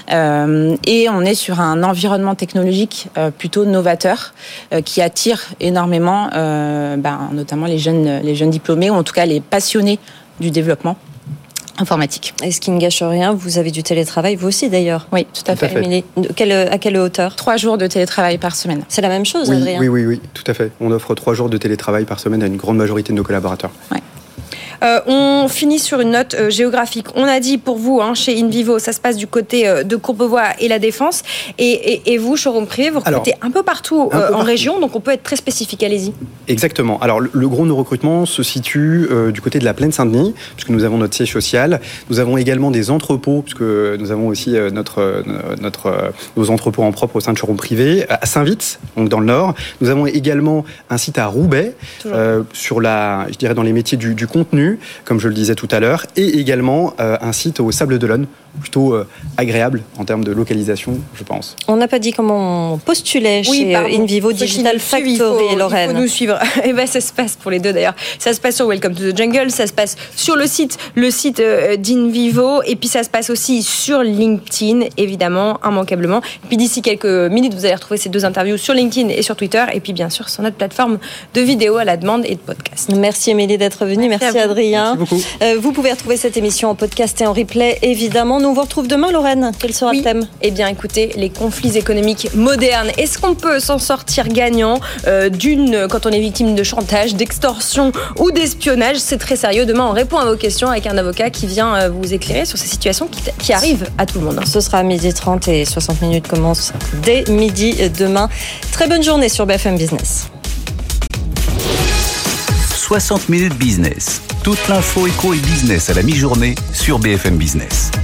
Euh, et on est sur un environnement technologique euh, plutôt novateur euh, qui attire énormément, euh, ben, notamment les jeunes, les jeunes diplômés, ou en tout cas les passionnés du développement informatique. Et ce qui ne gâche rien, vous avez du télétravail, vous aussi d'ailleurs. Oui, tout à fait. Tout à fait. Émilie, quelle, à quelle hauteur ? Trois jours de télétravail par semaine. C'est la même chose, oui, Adrien ? Oui, oui, oui, tout à fait. On offre trois jours de télétravail par semaine à une grande majorité de nos collaborateurs. Ouais. Euh, on finit sur une note euh, géographique. On a dit pour vous, hein, chez InVivo, ça se passe du côté euh, de Courbevoie et la Défense. Et, et, et vous, showroom privé, vous recrutez un peu partout euh, un peu en partout. région, donc on peut être très spécifique. Allez-y. Exactement. Alors le, le gros de nos recrutements se situe euh, du côté de la Plaine Saint-Denis, puisque nous avons notre siège social. Nous avons également des entrepôts, puisque nous avons aussi euh, notre, euh, notre, euh, nos entrepôts en propre au sein de showroom privé, à Saint-Vite, donc dans le Nord. Nous avons également un site à Roubaix, euh, sur la, je dirais dans les métiers du, du contenu, comme je le disais tout à l'heure, et également euh, un site au Sable d'Olonne, plutôt euh, agréable en termes de localisation, je pense. On n'a pas dit comment on postulait oui, chez pardon. Digital Digital Factory, faut, Lorraine. Il faut nous suivre. Et ben, ça se passe pour les deux d'ailleurs. Ça se passe sur Welcome to the Jungle, ça se passe sur le site, le site euh, d'InVivo, et puis ça se passe aussi sur LinkedIn, évidemment, immanquablement. Et puis d'ici quelques minutes, vous allez retrouver ces deux interviews sur LinkedIn et sur Twitter, et puis bien sûr sur notre plateforme de vidéos à la demande et de podcast. Merci Émilie d'être venue, merci, merci Adrien. Merci beaucoup. Euh, vous pouvez retrouver cette émission en podcast et en replay, évidemment. Nous on vous retrouve demain, Lorraine. Quel sera oui. le thème ? Eh bien, écoutez, les conflits économiques modernes. Est-ce qu'on peut s'en sortir gagnant euh, d'une, quand on est victime de chantage, d'extorsion ou d'espionnage ? C'est très sérieux. Demain, on répond à vos questions avec un avocat qui vient euh, vous éclairer sur ces situations qui, qui arrivent à tout le monde. Ce sera à midi trente et soixante minutes commencent dès midi demain. Très bonne journée sur B F M Business. soixante minutes business. Toute l'info éco et business à la mi-journée sur B F M Business.